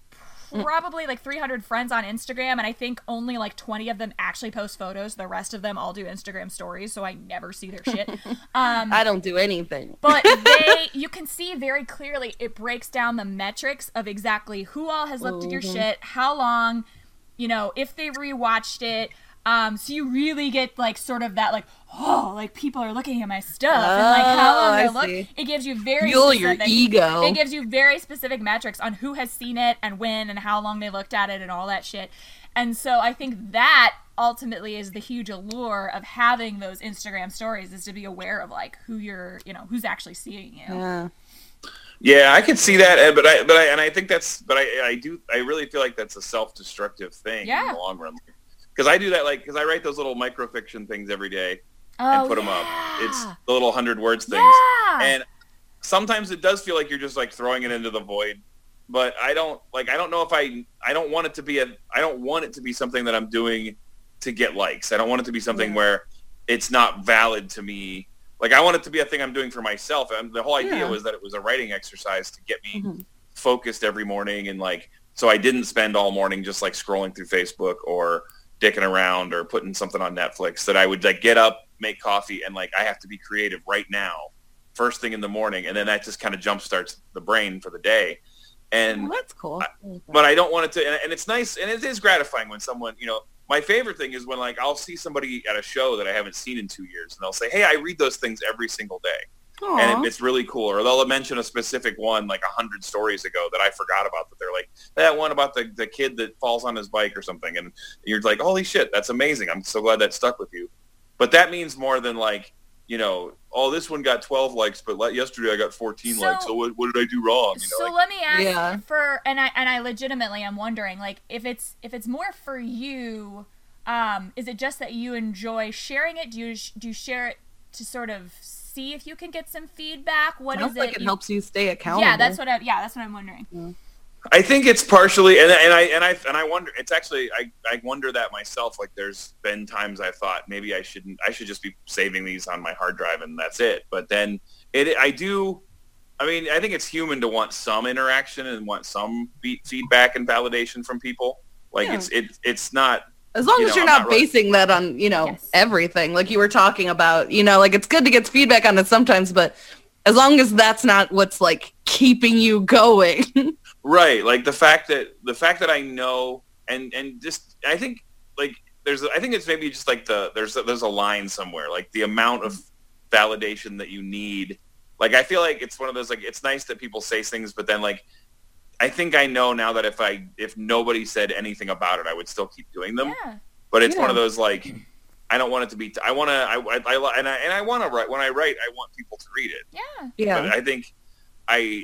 probably like three hundred friends on Instagram, and I think only like twenty of them actually post photos. The rest of them all do Instagram stories, so I never see their shit. Um, I don't do anything. but they, you can see very clearly, it breaks down the metrics of exactly who all has looked at your shit, how long, you know, if they rewatched it. Um, so you really get like sort of that like, oh, like people are looking at my stuff and like how long Oh, they I look. see. It gives you very Fuel your specific, ego. It gives you very specific metrics on who has seen it and when and how long they looked at it and all that shit. And so I think that ultimately is the huge allure of having those Instagram stories, is to be aware of like who you're, you know, who's actually seeing you. Yeah. Yeah, I can see that, and- but I, but I, and I think that's, but I, I do, I really feel like that's a self-destructive thing Yeah. in the long run. Because I do that, like, because I write those little microfiction things every day Oh, and put them up. It's the little hundred words things, Yeah. and sometimes it does feel like you're just like throwing it into the void. But I don't like. I don't know if I. I don't want it to be a. I don't want it to be something that I'm doing to get likes. I don't want it to be something Yeah. where it's not valid to me. Like, I want it to be a thing I'm doing for myself. And the whole idea Yeah. was that it was a writing exercise to get me Mhm. focused every morning, and like, so I didn't spend all morning just like scrolling through Facebook or dicking around or putting something on Netflix. That I would like get up, make coffee, and like I have to be creative right now, first thing in the morning, and then that just kind of jumpstarts the brain for the day. And Well, that's cool. but I don't want it to, and, and it's nice, and it is gratifying when someone, you know, my favorite thing is when like I'll see somebody at a show that I haven't seen in two years, and they'll say, "Hey, I read those things every single day," Aw. and it, it's really cool. Or they'll mention a specific one like a hundred stories ago that I forgot about. That they're like, that one about the the kid that falls on his bike or something, and you're like, "Holy shit, that's amazing! I'm so glad that stuck with you." But that means more than like, you know, oh, this one got twelve likes, but le- yesterday I got fourteen So- likes. So what, what did I do wrong? You know, So like, let me ask Yeah. for, and I and I legitimately am wondering, like, if it's if it's more for you, um, is it just that you enjoy sharing it? Do you sh- do you share it to sort of see if you can get some feedback? What is Sounds like it you- helps you stay accountable. Yeah, that's what I. Yeah, that's what I'm wondering. I think it's partially, and, and I and I and I wonder. It's actually I, I wonder that myself. Like, there's been times I thought maybe I shouldn't. I should just be saving these on my hard drive and that's it. But then it, I do. I mean, I think it's human to want some interaction and want some be- feedback and validation from people. Like Yeah. it's it, it's not. As long You as know, you're I'm not, not really- basing that on, you know, Yes. everything, like you were talking about, you know, like it's good to get feedback on it sometimes, but as long as that's not what's like keeping you going. Right, like the fact that the fact that I know, and and just I think like there's I think it's maybe just like the there's a, there's a line somewhere, like the amount of validation that you need. Like I feel like it's one of those, like, it's nice that people say things, but then like I think I know now that if I if nobody said anything about it, I would still keep doing them. Yeah. But it's Yeah. one of those, like, I don't want it to be. I want to. I, I, I and I and I want to write. When I write, I want people to read it. Yeah. Yeah. But I think I.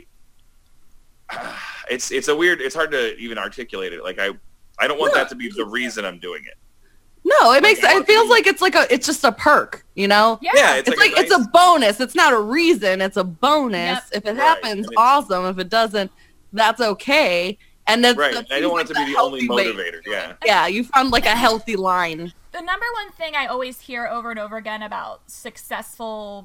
It's it's a weird. It's hard to even articulate it. Like I, I don't want No. that to be the reason I'm doing it. No, it makes Like, it feels like it's like a it's just a perk, you know? Yeah. Yeah, It's, it's, like, a it's a nice- bonus. It's not a reason. It's a bonus. Yep. If it Right. happens, And it's- awesome. If it doesn't, that's okay. And that's right. that I don't want seems it to like be the the only healthy way- motivator. Yeah. Yeah, you found like a healthy line. The number one thing I always hear over and over again about successful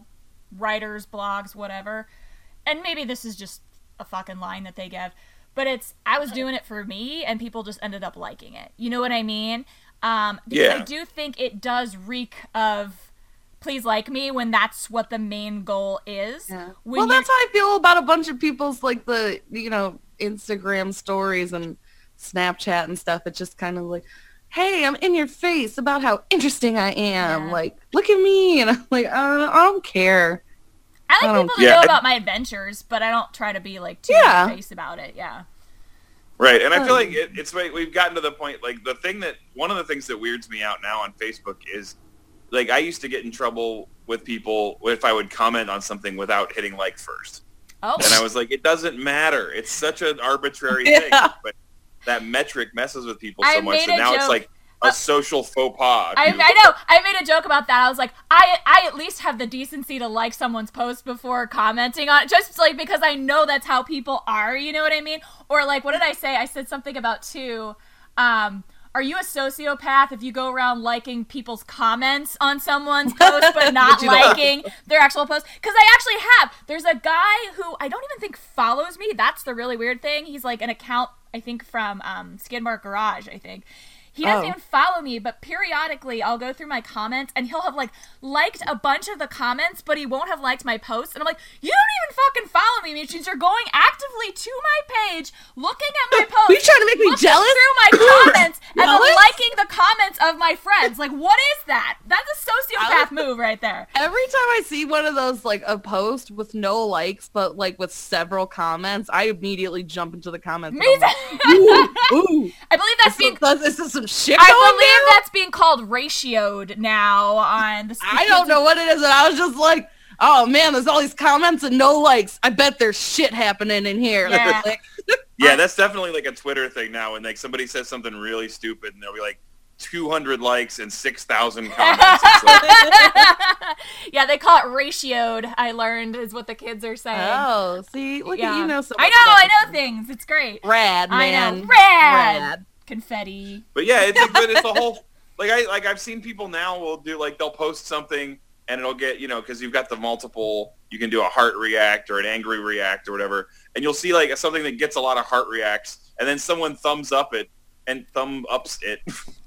writers, blogs, whatever. And maybe this is just a fucking line that they give, but it's, I was doing it for me and people just ended up liking it. You know what I mean? Um, because Yeah. I do think it does reek of please like me when that's what the main goal is. Yeah. When Well, you're- that's how I feel about a bunch of people's, like, the, you know, Instagram stories and Snapchat and stuff. It's just kind of like, hey, I'm in your face about how interesting I am. Yeah. Like, look at me. And I'm like, uh, I don't care. I like I don't- people to Yeah. know about my adventures, but I don't try to be like too Yeah. in your face about it. Yeah. Right, and I feel Um, like it, it's like we've gotten to the point, like the thing that, one of the things that weirds me out now on Facebook is, like I used to get in trouble with people if I would comment on something without hitting like first. Oh. And I was like, it doesn't matter. It's such an arbitrary Yeah. thing. But that metric messes with people I so much made that a now it's joke- like a uh, social faux pas. I, You- I know. I made a joke about that. I was like, I I at least have the decency to like someone's post before commenting on it, just like because I know that's how people are. You know what I mean? Or like, what did I say? I said something about too. Um, are you a sociopath if you go around liking people's comments on someone's post but not But you don't. liking their actual post? Because I actually have. There's a guy who I don't even think follows me. That's the really weird thing. He's like an account, I think, from um, Skidmark Garage, I think. He doesn't Oh. even follow me, but periodically I'll go through my comments and he'll have like liked a bunch of the comments, but he won't have liked my posts. And I'm like, you don't even fucking follow me, which means you're going actively to my page, looking at my posts. Are you trying to make me looking jealous? through my comments and then Jealous? liking the comments of my friends. Like, what is that? That's a sociopath move right there. Every time I see one of those, like, a post with no likes, but, like, with several comments, I immediately jump into the comments. Me and I'm too. like, ooh, ooh. I believe that's This being. is, this is some shit I going believe down? that's being called ratioed now on the. I don't know what it is, and I was just like, oh man, there's all these comments and no likes. I bet there's shit happening in here. Yeah. Like, yeah, that's definitely like a Twitter thing now. When like somebody says something really stupid and they'll be like two hundred likes and six thousand comments. It's like, Yeah, they call it ratioed. I learned is what the kids are saying. oh, see, look Yeah. at you know so I much know, about I know this. things. It's great. Rad, I man. know, rad. Rad. Confetti. but yeah, it's like, but it's the whole like I like I've seen people now will do like they'll post something and it'll get, you know, because you've got the multiple, you can do a heart react or an angry react or whatever, and you'll see like something that gets a lot of heart reacts, and then someone thumbs up it and thumb ups it.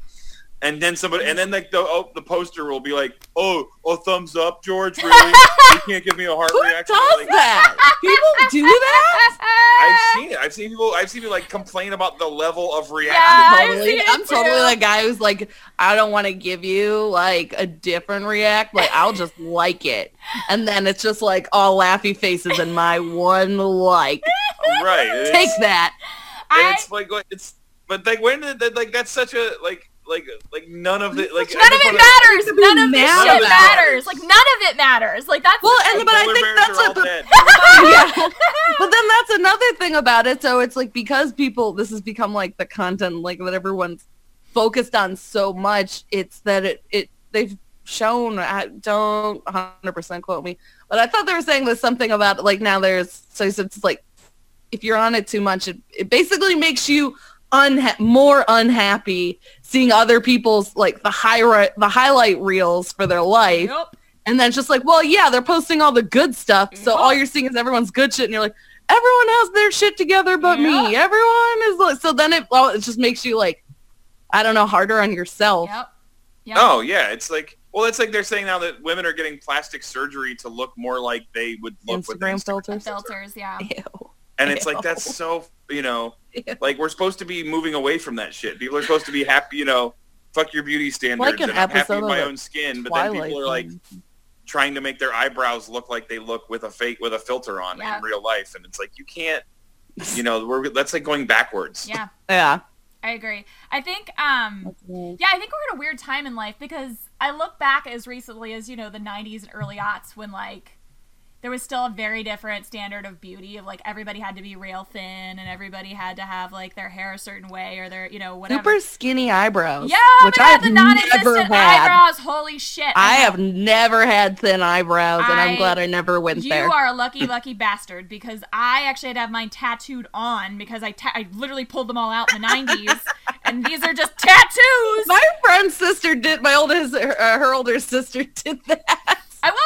And then somebody, and then like the oh, the poster will be like, oh, oh, thumbs up, George. Really? You can't give me a heart Who reaction. does Like, that? People do that? I've seen it. I've seen people. I've seen people like complain about the level of reaction. Yeah. I've Totally. seen it I'm totally too. the guy who's like, I don't want to give you like a different react. Like, I'll just like it. And then it's just like all laughy faces and my one like. Right. It's- Take that. And I, it's like what- it's, but like when did that, like that's such a like like like none of it like none of it matters. to be None of this mad shit about. matters. Like, none of it matters. Like, that's Well, the and thing. but I Polar think bears that's are what all the dead. yeah. But then that's another thing about it. So it's like because people, this has become like the content like that everyone's focused on so much. It's that it it they've shown. I don't one hundred percent quote me, but I thought they were saying there's something about like now there's so it's like if you're on it too much, it, it basically makes you unha- more unhappy seeing other people's like the high the highlight reels for their life. Yep. And then it's just like, well, yeah, they're posting all the good stuff. So all you're seeing is everyone's good shit. And you're like, everyone has their shit together but me. Yeah. Everyone is like, so then it, well, it just makes you like, I don't know, harder on yourself. Yep. Yep. Oh yeah, it's like well, it's like they're saying now that women are getting plastic surgery to look more like they would look with Instagram Instagram filters. Filters, yeah. Ew. And it's like Ew. that's so you know, Ew. like we're supposed to be moving away from that shit. People are supposed to be happy, you know, fuck your beauty standards. Like an and I'm happy episode with my of own skin, but then Twilight people are like Zone. trying to make their eyebrows look like they look with a fake with a filter on Yeah. in real life, and it's like you can't, you know, we're that's like going backwards. Yeah. Yeah. I agree. I think, um, yeah, I think we're at a weird time in life because I look back as recently as, you know, the nineties and early aughts when, like, there was still a very different standard of beauty of, like, everybody had to be real thin and everybody had to have, like, their hair a certain way or their, you know, whatever. Super skinny eyebrows. Yeah, which but I had I've the never non-existent had. eyebrows. Holy shit. I know. have never had thin eyebrows, and I- I'm glad I never went You there. are a lucky, lucky bastard because I actually had to have mine tattooed on because I, ta- I literally pulled them all out in the nineties, and these are just tattoos. My friend's sister did. My oldest, her, uh, her older sister did that. I will say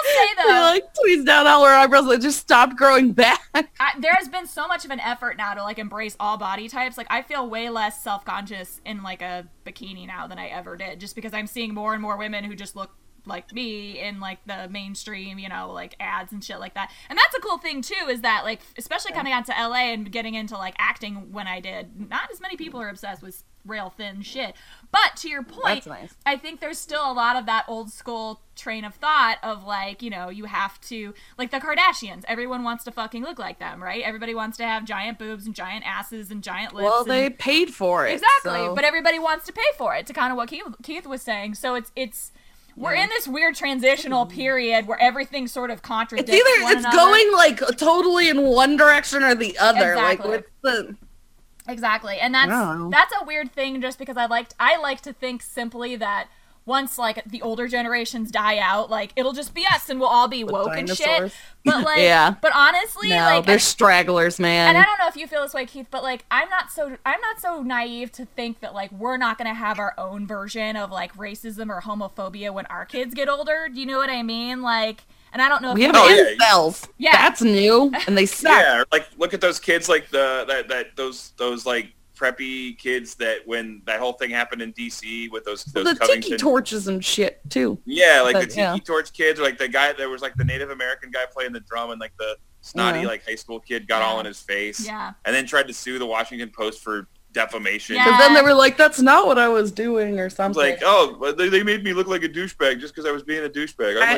know. He like tweezed down all her eyebrows that just stopped growing back. I, there has been so much of an effort now to like embrace all body types. Like I feel way less self-conscious in like a bikini now than I ever did, just because I'm seeing more and more women who just look like me in like the mainstream, you know, like ads and shit like that. And that's a cool thing too, is that like, especially coming out to L A and getting into like acting when I did, not as many people are obsessed with rail thin shit. But to your point, That's nice. I think there's still a lot of that old school train of thought of like, you know, you have to, like the Kardashians, everyone wants to fucking look like them, right? Everybody wants to have giant boobs and giant asses and giant lips. Well, and, they paid for it. exactly, so. but everybody wants to pay for it, to kind of what Keith, Keith was saying. So it's it's we're in this weird transitional period where everything sort of contradicts It's either one it's another. going like totally in one direction or the other. Exactly. Like with the Exactly, and that's Wow. that's a weird thing, just because I liked I like to think simply that once like the older generations die out, like it'll just be us and we'll all be woke and shit. dinosaurs. But like, Yeah. but honestly, no, like, they're and, stragglers, man. and I don't know if you feel this way, Keith, but like I'm not so I'm not so naive to think that like we're not gonna have our own version of like racism or homophobia when our kids get older. Do you know what I mean? Like. And I don't know if we have you Oh, yeah. incels. Yeah. That's new, and they suck. Yeah, or, like look at those kids, like the that, that those those like preppy kids that when that whole thing happened in D C with those those the Covington. tiki torches and shit too. Yeah, like the But, Tiki yeah. Torch kids, or like the guy there was like the Native American guy playing the drum, and like the snotty Yeah. like high school kid got Yeah. all in his face, Yeah. and then tried to sue the Washington Post for defamation. Yeah. Because then they were like, "That's not what I was doing," or It's something. like, oh, but they, they made me look like a douchebag just because I was being a douchebag. I,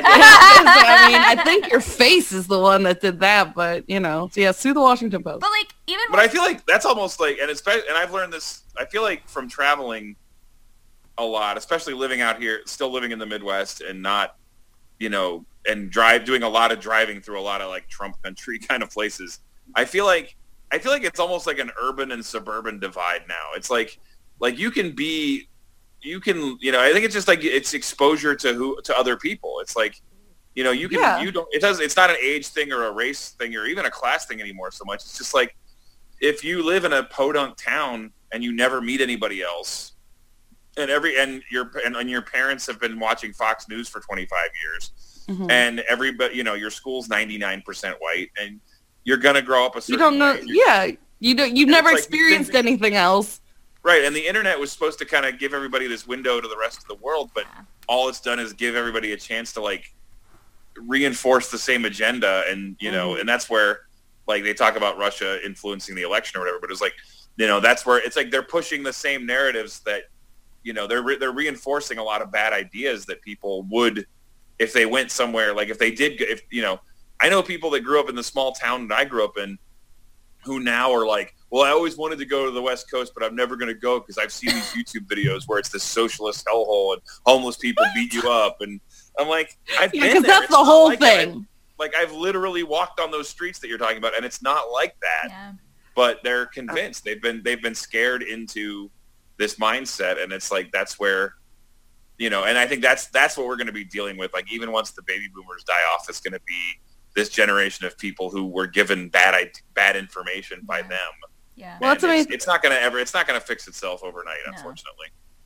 I'm like, I mean, I think your face is the one that did that, but you know, so yeah, sue the Washington Post. But like even but I feel like that's almost like, and especially, and I've learned this. I feel like from traveling a lot, especially living out here, still living in the Midwest, and not, you know, and drive doing a lot of driving through a lot of like Trump country kind of places. I feel like I feel like it's almost like an urban and suburban divide now. It's like like you can be, you can, you know, I think it's just like it's exposure to who to other people. It's like, you know, you can Yeah. you don't. It does. It's not an age thing or a race thing or even a class thing anymore so much. It's just like if you live in a podunk town and you never meet anybody else, and every and your and, and your parents have been watching Fox News for twenty-five years, Mhm. and everybody, you know, your school's ninety-nine percent white, and you're gonna grow up a certain You don't know, way. You're- yeah. You don't. You've And never it's like you experienced think- anything else. Right, and the internet was supposed to kind of give everybody this window to the rest of the world, but Yeah. all it's done is give everybody a chance to like reinforce the same agenda, and you know, Mhm. and that's where like they talk about Russia influencing the election or whatever, but it's like, you know, that's where it's like they're pushing the same narratives that, you know, they're re- they're reinforcing a lot of bad ideas that people would if they went somewhere, like if they did, if you know, I know people that grew up in the small town that I grew up in who now are like, well, I always wanted to go to the West Coast, but I'm never going to go because I've seen these YouTube videos where it's this socialist hellhole and homeless people beat you up. And I'm like, I've Yeah, been because there. that's It's the not whole like that. thing. Like I've literally walked on those streets that you're talking about, and it's not like that. yeah. But they're convinced. They've been they've been scared into this mindset, and it's like that's where, you know. And I think that's that's what we're going to be dealing with. Like even once the baby boomers die off, it's going to be this generation of people who were given bad id- bad information by Yeah. them. Yeah. Well, And that's it's, amazing. it's not going to ever. It's not going to fix itself overnight, No. unfortunately.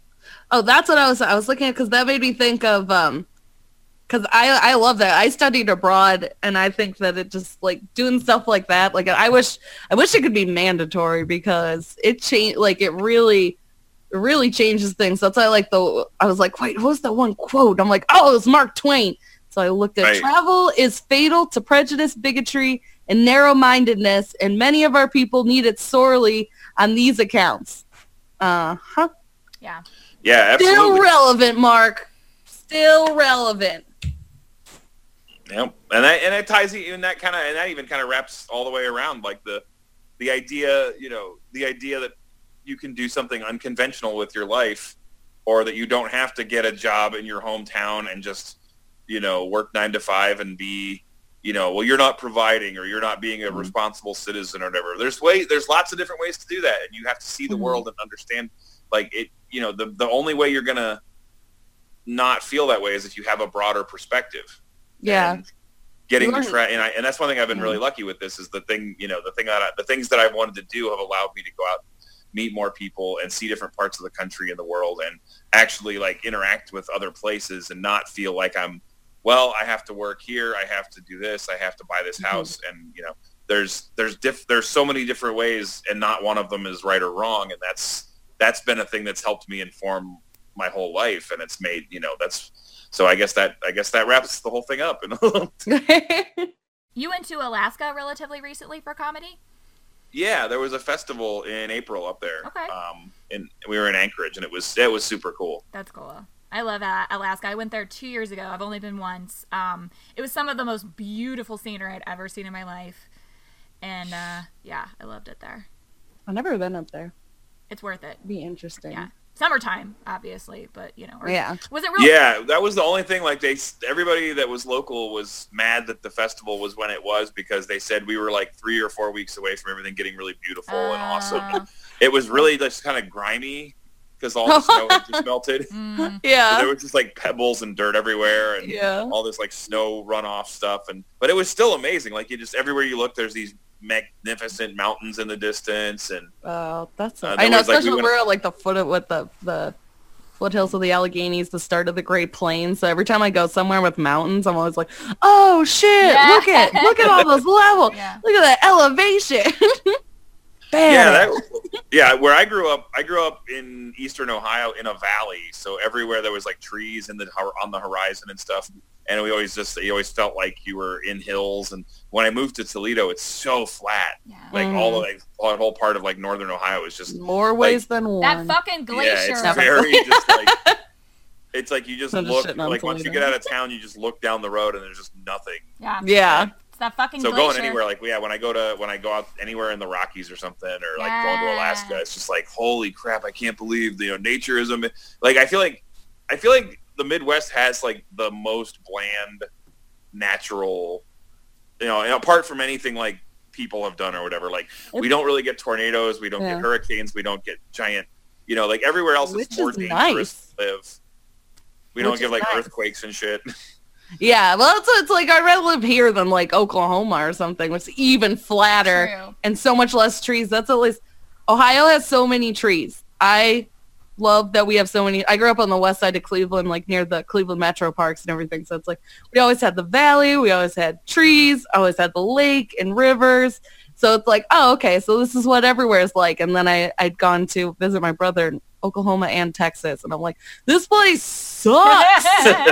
Oh, that's what I was. I was looking at because that made me think of. um Because I I love that. I studied abroad, and I think that it just like doing stuff like that. Like I wish I wish it could be mandatory because it changed. Like it really. It really changes things. That's why I like the. I was like, wait, what was that one quote? I'm like, oh, it was Mark Twain. So I looked at Right. travel is fatal to prejudice, bigotry, and narrow-mindedness, and many of our people need it sorely on these accounts. Uh huh. Yeah. Yeah, Still absolutely. relevant, Mark. Still relevant. Yep. And that and it ties even that kind of and that even kind of wraps all the way around, like the the idea, you know, the idea that you can do something unconventional with your life, or that you don't have to get a job in your hometown and just, you know, work nine to five and be, you know, well, you're not providing or you're not being a Mhm. responsible citizen or whatever. There's way there's lots of different ways to do that, and you have to see the Mhm. world and understand. Like it, you know, the the only way you're gonna not feel that way is if you have a broader perspective. Yeah. And getting You to learn- try, and I, and that's one thing I've been Yeah. really lucky with. This is the thing, you know, the thing that I, the things that I've wanted to do have allowed me to go out, meet more people, and see different parts of the country and the world, and actually like interact with other places, and not feel like I'm well, I have to work here, I have to do this, I have to buy this house, mm-hmm. and you know, there's there's diff- there's so many different ways, and not one of them is right or wrong, and that's that's been a thing that's helped me inform my whole life, and it's made, you know, that's so I guess that I guess that wraps the whole thing up. You went to Alaska relatively recently for comedy? Yeah, there was a festival in April up there. Okay. Um, and we were in Anchorage, and it was it was super cool. That's cool. I love uh, Alaska. I went there two years ago. I've only been once. Um, it was some of the most beautiful scenery I'd ever seen in my life, and uh, yeah, I loved it there. I've never been up there. It's worth it. Be interesting. Yeah. Summertime, obviously, but you know. Or, yeah. Was it real? Yeah, that was the only thing. Like they, everybody that was local was mad that the festival was when it was, because they said we were like three or four weeks away from everything getting really beautiful uh, and awesome. It was really just kind of grimy because all the snow had just melted. Mm. Yeah. So there was just like pebbles and dirt everywhere, and yeah. all this like snow runoff stuff. And but it was still amazing. Like you just everywhere you look, there's these magnificent mountains in the distance, and oh, that's uh, I know, was, like, especially we we're at like the foot of with the the foothills of the Alleghenies, the start of the Great Plains. So every time I go somewhere with mountains, I'm always like, oh shit, yeah. look at look at all those levels, yeah. look at that elevation. Yeah, that, yeah. Where I grew up, I grew up in eastern Ohio in a valley, so everywhere there was like trees in the on the horizon and stuff. And we always just, you always felt like you were in hills. And when I moved to Toledo, it's so flat. Yeah. Like mm. all the like, that whole part of like northern Ohio is just more ways like, than one. That fucking glacier. Yeah, it's very just like it's like you just I'm look just like once Toledo. you get out of town, you just look down the road and there's just nothing. Yeah. Yeah. It's that fucking So glacier. going anywhere, like yeah, when I go to when I go out anywhere in the Rockies or something, or like Yeah. going to Alaska, it's just like holy crap! I can't believe you know nature is a like I feel like I feel like the Midwest has like the most bland, natural, you know, and apart from anything like people have done or whatever. Like we don't really get tornadoes, we don't Yeah. get hurricanes, we don't get giant, you know, like everywhere else Which it's more is dangerous nice. to live. We Which don't get is like nice. earthquakes and shit. Yeah, well, it's, it's like I'd rather live here than like Oklahoma or something, which is even flatter True. and so much less trees. That's at least Ohio has so many trees. I love that we have so many. I grew up on the west side of Cleveland, like near the Cleveland Metro Parks and everything. So it's like we always had the valley, we always had trees, always had the lake and rivers. So it's like, oh, okay, so this is what everywhere is like. And then I, I'd gone to visit my brother in Oklahoma and Texas, and I'm like, this place sucks.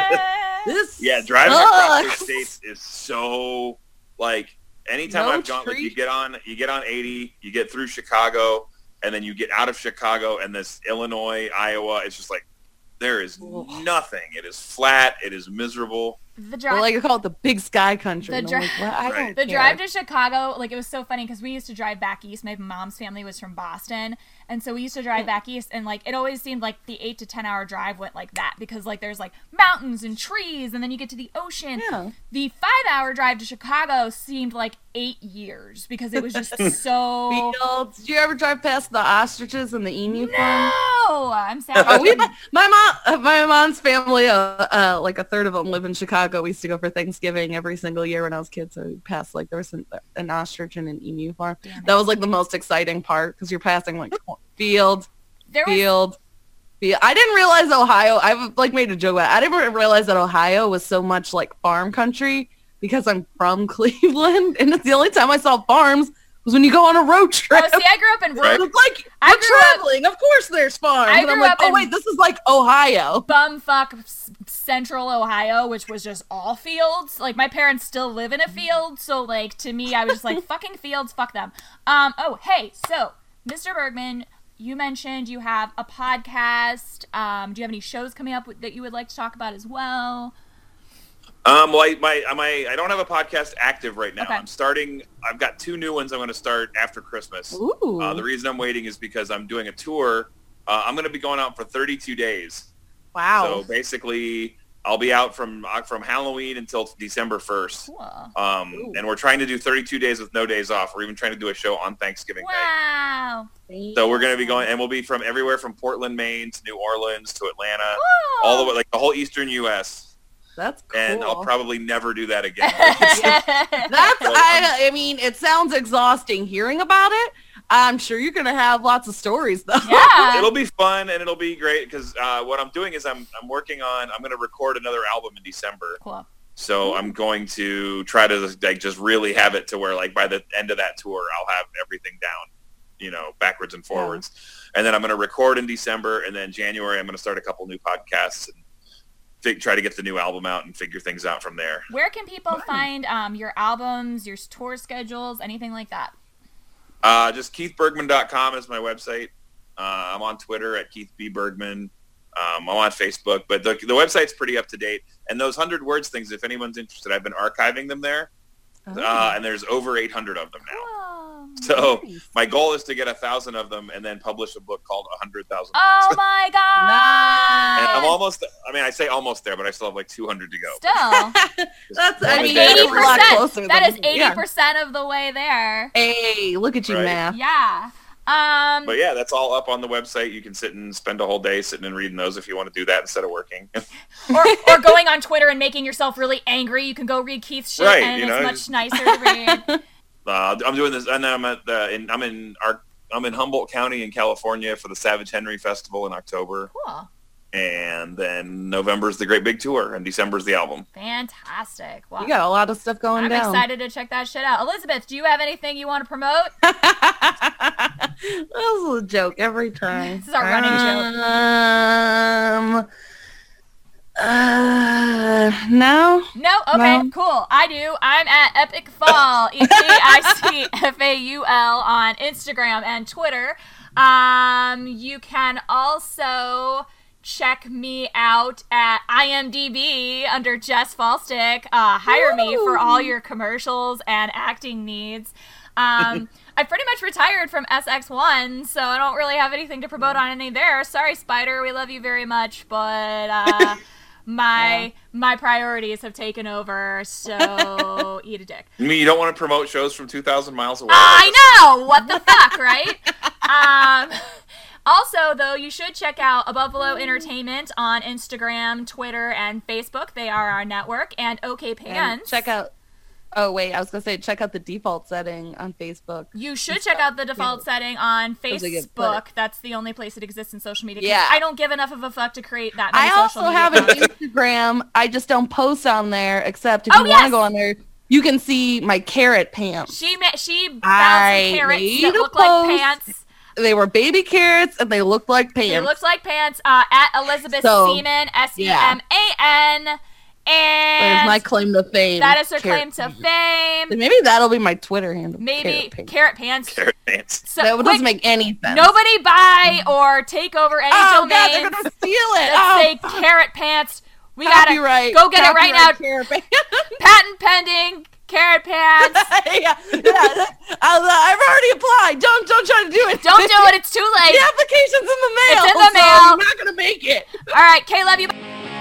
This Yeah, driving across sucks. the states is so like anytime No I've gone like tree. you get on you get on eighty, you get through Chicago, and then you get out of Chicago and this Illinois, Iowa, it's just like there is Ugh. nothing. It is flat, it is miserable. The Or drive, like I call it the big sky country. The And I'm dri- like, well, I Right. don't the care. drive to Chicago, like it was so funny because we used to drive back east. My mom's family was from Boston, and so we used to drive back east, and like it always seemed like the eight to ten hour drive went like that because like there's like mountains and trees, and then you get to the ocean. Yeah. The five hour drive to Chicago seemed like eight years because it was just so. Fields. Did you ever drive past the ostriches and the emu farm? No, I'm sad. Oh, we, my mom, uh, my mom's family, uh, uh, like a third of them live in Chicago. We used to go for Thanksgiving every single year when I was a kid. So we passed like there was an, an ostrich and an emu farm. Damn it. That was like the most exciting part because you're passing like field, There was field, field. I didn't realize Ohio. I've like made a joke about it. I didn't realize that Ohio was so much like farm country because I'm from Cleveland, and it's the only time I saw farms was when you go on a road trip. Oh, see, I grew up in Right. rural, It's like I we're grew up- traveling. Of course, there's farms. I and I'm grew like, up oh in- wait, this is like Ohio. bumfuck s- central Ohio, which was just all fields. Like my parents still live in a field, so like to me, I was just like fucking fields, fuck them. Um. Oh, hey, so Mister Bergman, you mentioned you have a podcast. Um. Do you have any shows coming up that you would like to talk about as well? Um, well, I, my, my, I don't have a podcast active right now. Okay. I'm starting. I've got two new ones I'm going to start after Christmas. Ooh. Uh, the reason I'm waiting is because I'm doing a tour. Uh, I'm going to be going out for thirty-two days. Wow. So basically, I'll be out from uh, from Halloween until December first. Cool. Um, Ooh. and we're trying to do thirty-two days with no days off. We're even trying to do a show on Thanksgiving Day. Wow. So we're going to be going, and we'll be from everywhere from Portland, Maine, to New Orleans, to Atlanta, Cool. all the way, like the whole eastern U S That's cool. And I'll probably never do that again. That's, I, I mean, it sounds exhausting hearing about it. I'm sure you're going to have lots of stories, though. Yeah. It'll be fun and it'll be great because uh, what I'm doing is I'm I'm working on I'm going to record another album in December. Cool. So I'm going to try to like just really have it to where like by the end of that tour, I'll have everything down, you know, backwards and forwards. Yeah. And then I'm going to record in December, and then January I'm going to start a couple new podcasts and fig- try to get the new album out and figure things out from there. Where can people nice. find um, your albums, your tour schedules, anything like that? Uh, just keith bergman dot com is my website. Uh, I'm on Twitter at Keith B. Bergman. Um, I'm on Facebook, but the, the website's pretty up to date. And those hundred words things, if anyone's interested, I've been archiving them there. Oh. Uh, and there's over eight hundred of them now. Oh, so nice. My goal is to get a thousand of them and then publish a book called a hundred thousand. Oh my God. Nice. And I'm almost, I mean, I say almost there, but I still have like two hundred to go. Still. That's, I mean, eighty percent. A lot closer that than, is eighty percent yeah. of the way there. Hey, look at you, right? math. Yeah. Um, but yeah, that's all up on the website. You can sit and spend a whole day sitting and reading those if you want to do that instead of working. or, or going on Twitter and making yourself really angry. You can go read Keith's shit, right, and you know, it's much nicer to read. Uh, I'm doing this, and then I'm at the, in, I'm in our, I'm in Humboldt County in California for the Savage Henry Festival in October. Cool. And then November's the Great Big Tour, and December's the album. Fantastic. Well, you got a lot of stuff going I'm down. I'm excited to check that shit out. Elizabeth, do you have anything you want to promote? That was a joke every time. This is our running um, joke. Uh, no. No? Okay, no. Cool. I do. I'm at Epic Fall, E P I C F A U L on Instagram and Twitter. Um, you can also check me out at IMDb under Jess Falstick. Uh, hire Woo! me for all your commercials and acting needs. Um, I pretty much retired from S X one, so I don't really have anything to promote on any there. Sorry, Spider, we love you very much, but uh, my yeah. my priorities have taken over, so eat a dick. You mean you don't want to promote shows from two thousand miles away? I know! What the fuck, right? Um... Also, though, you should check out Above Below Entertainment on Instagram, Twitter, and Facebook. They are our network. And OK Pants. And check out... Oh, wait. I was going to say, check out the default setting on Facebook. You should check out the default setting on Facebook. That's the only place it exists in social media. Yeah. I don't give enough of a fuck to create that many I social also media have an accounts. Instagram. I just don't post on there, except if oh, you yes. want to go on there, you can see my carrot pants. She, ma- she found I some carrots made that a look like post. pants. They were baby carrots, and they looked like pants. They looked like pants. Uh, at Elizabeth so, Seaman, S E M A N. And that is my claim to fame. That is her claim to fame. Maybe that'll be my Twitter handle. Maybe Carrot Pants. Carrot Pants. Carrot Pants. So, that quick, doesn't make any sense. Nobody buy or take over any oh, domains. God, they're gonna steal it. Let's oh, say fuck. Carrot Pants. We Copyright. gotta go get Copyright it right now. Carrot Pants. Patent pending. Carrot Pants. yeah, yeah. I'll, uh, I've already applied. Don't don't try to do it. Don't do it. It's too late. The application's in the mail. It's in the so mail. I'm not gonna make it. All right, Kay, love you.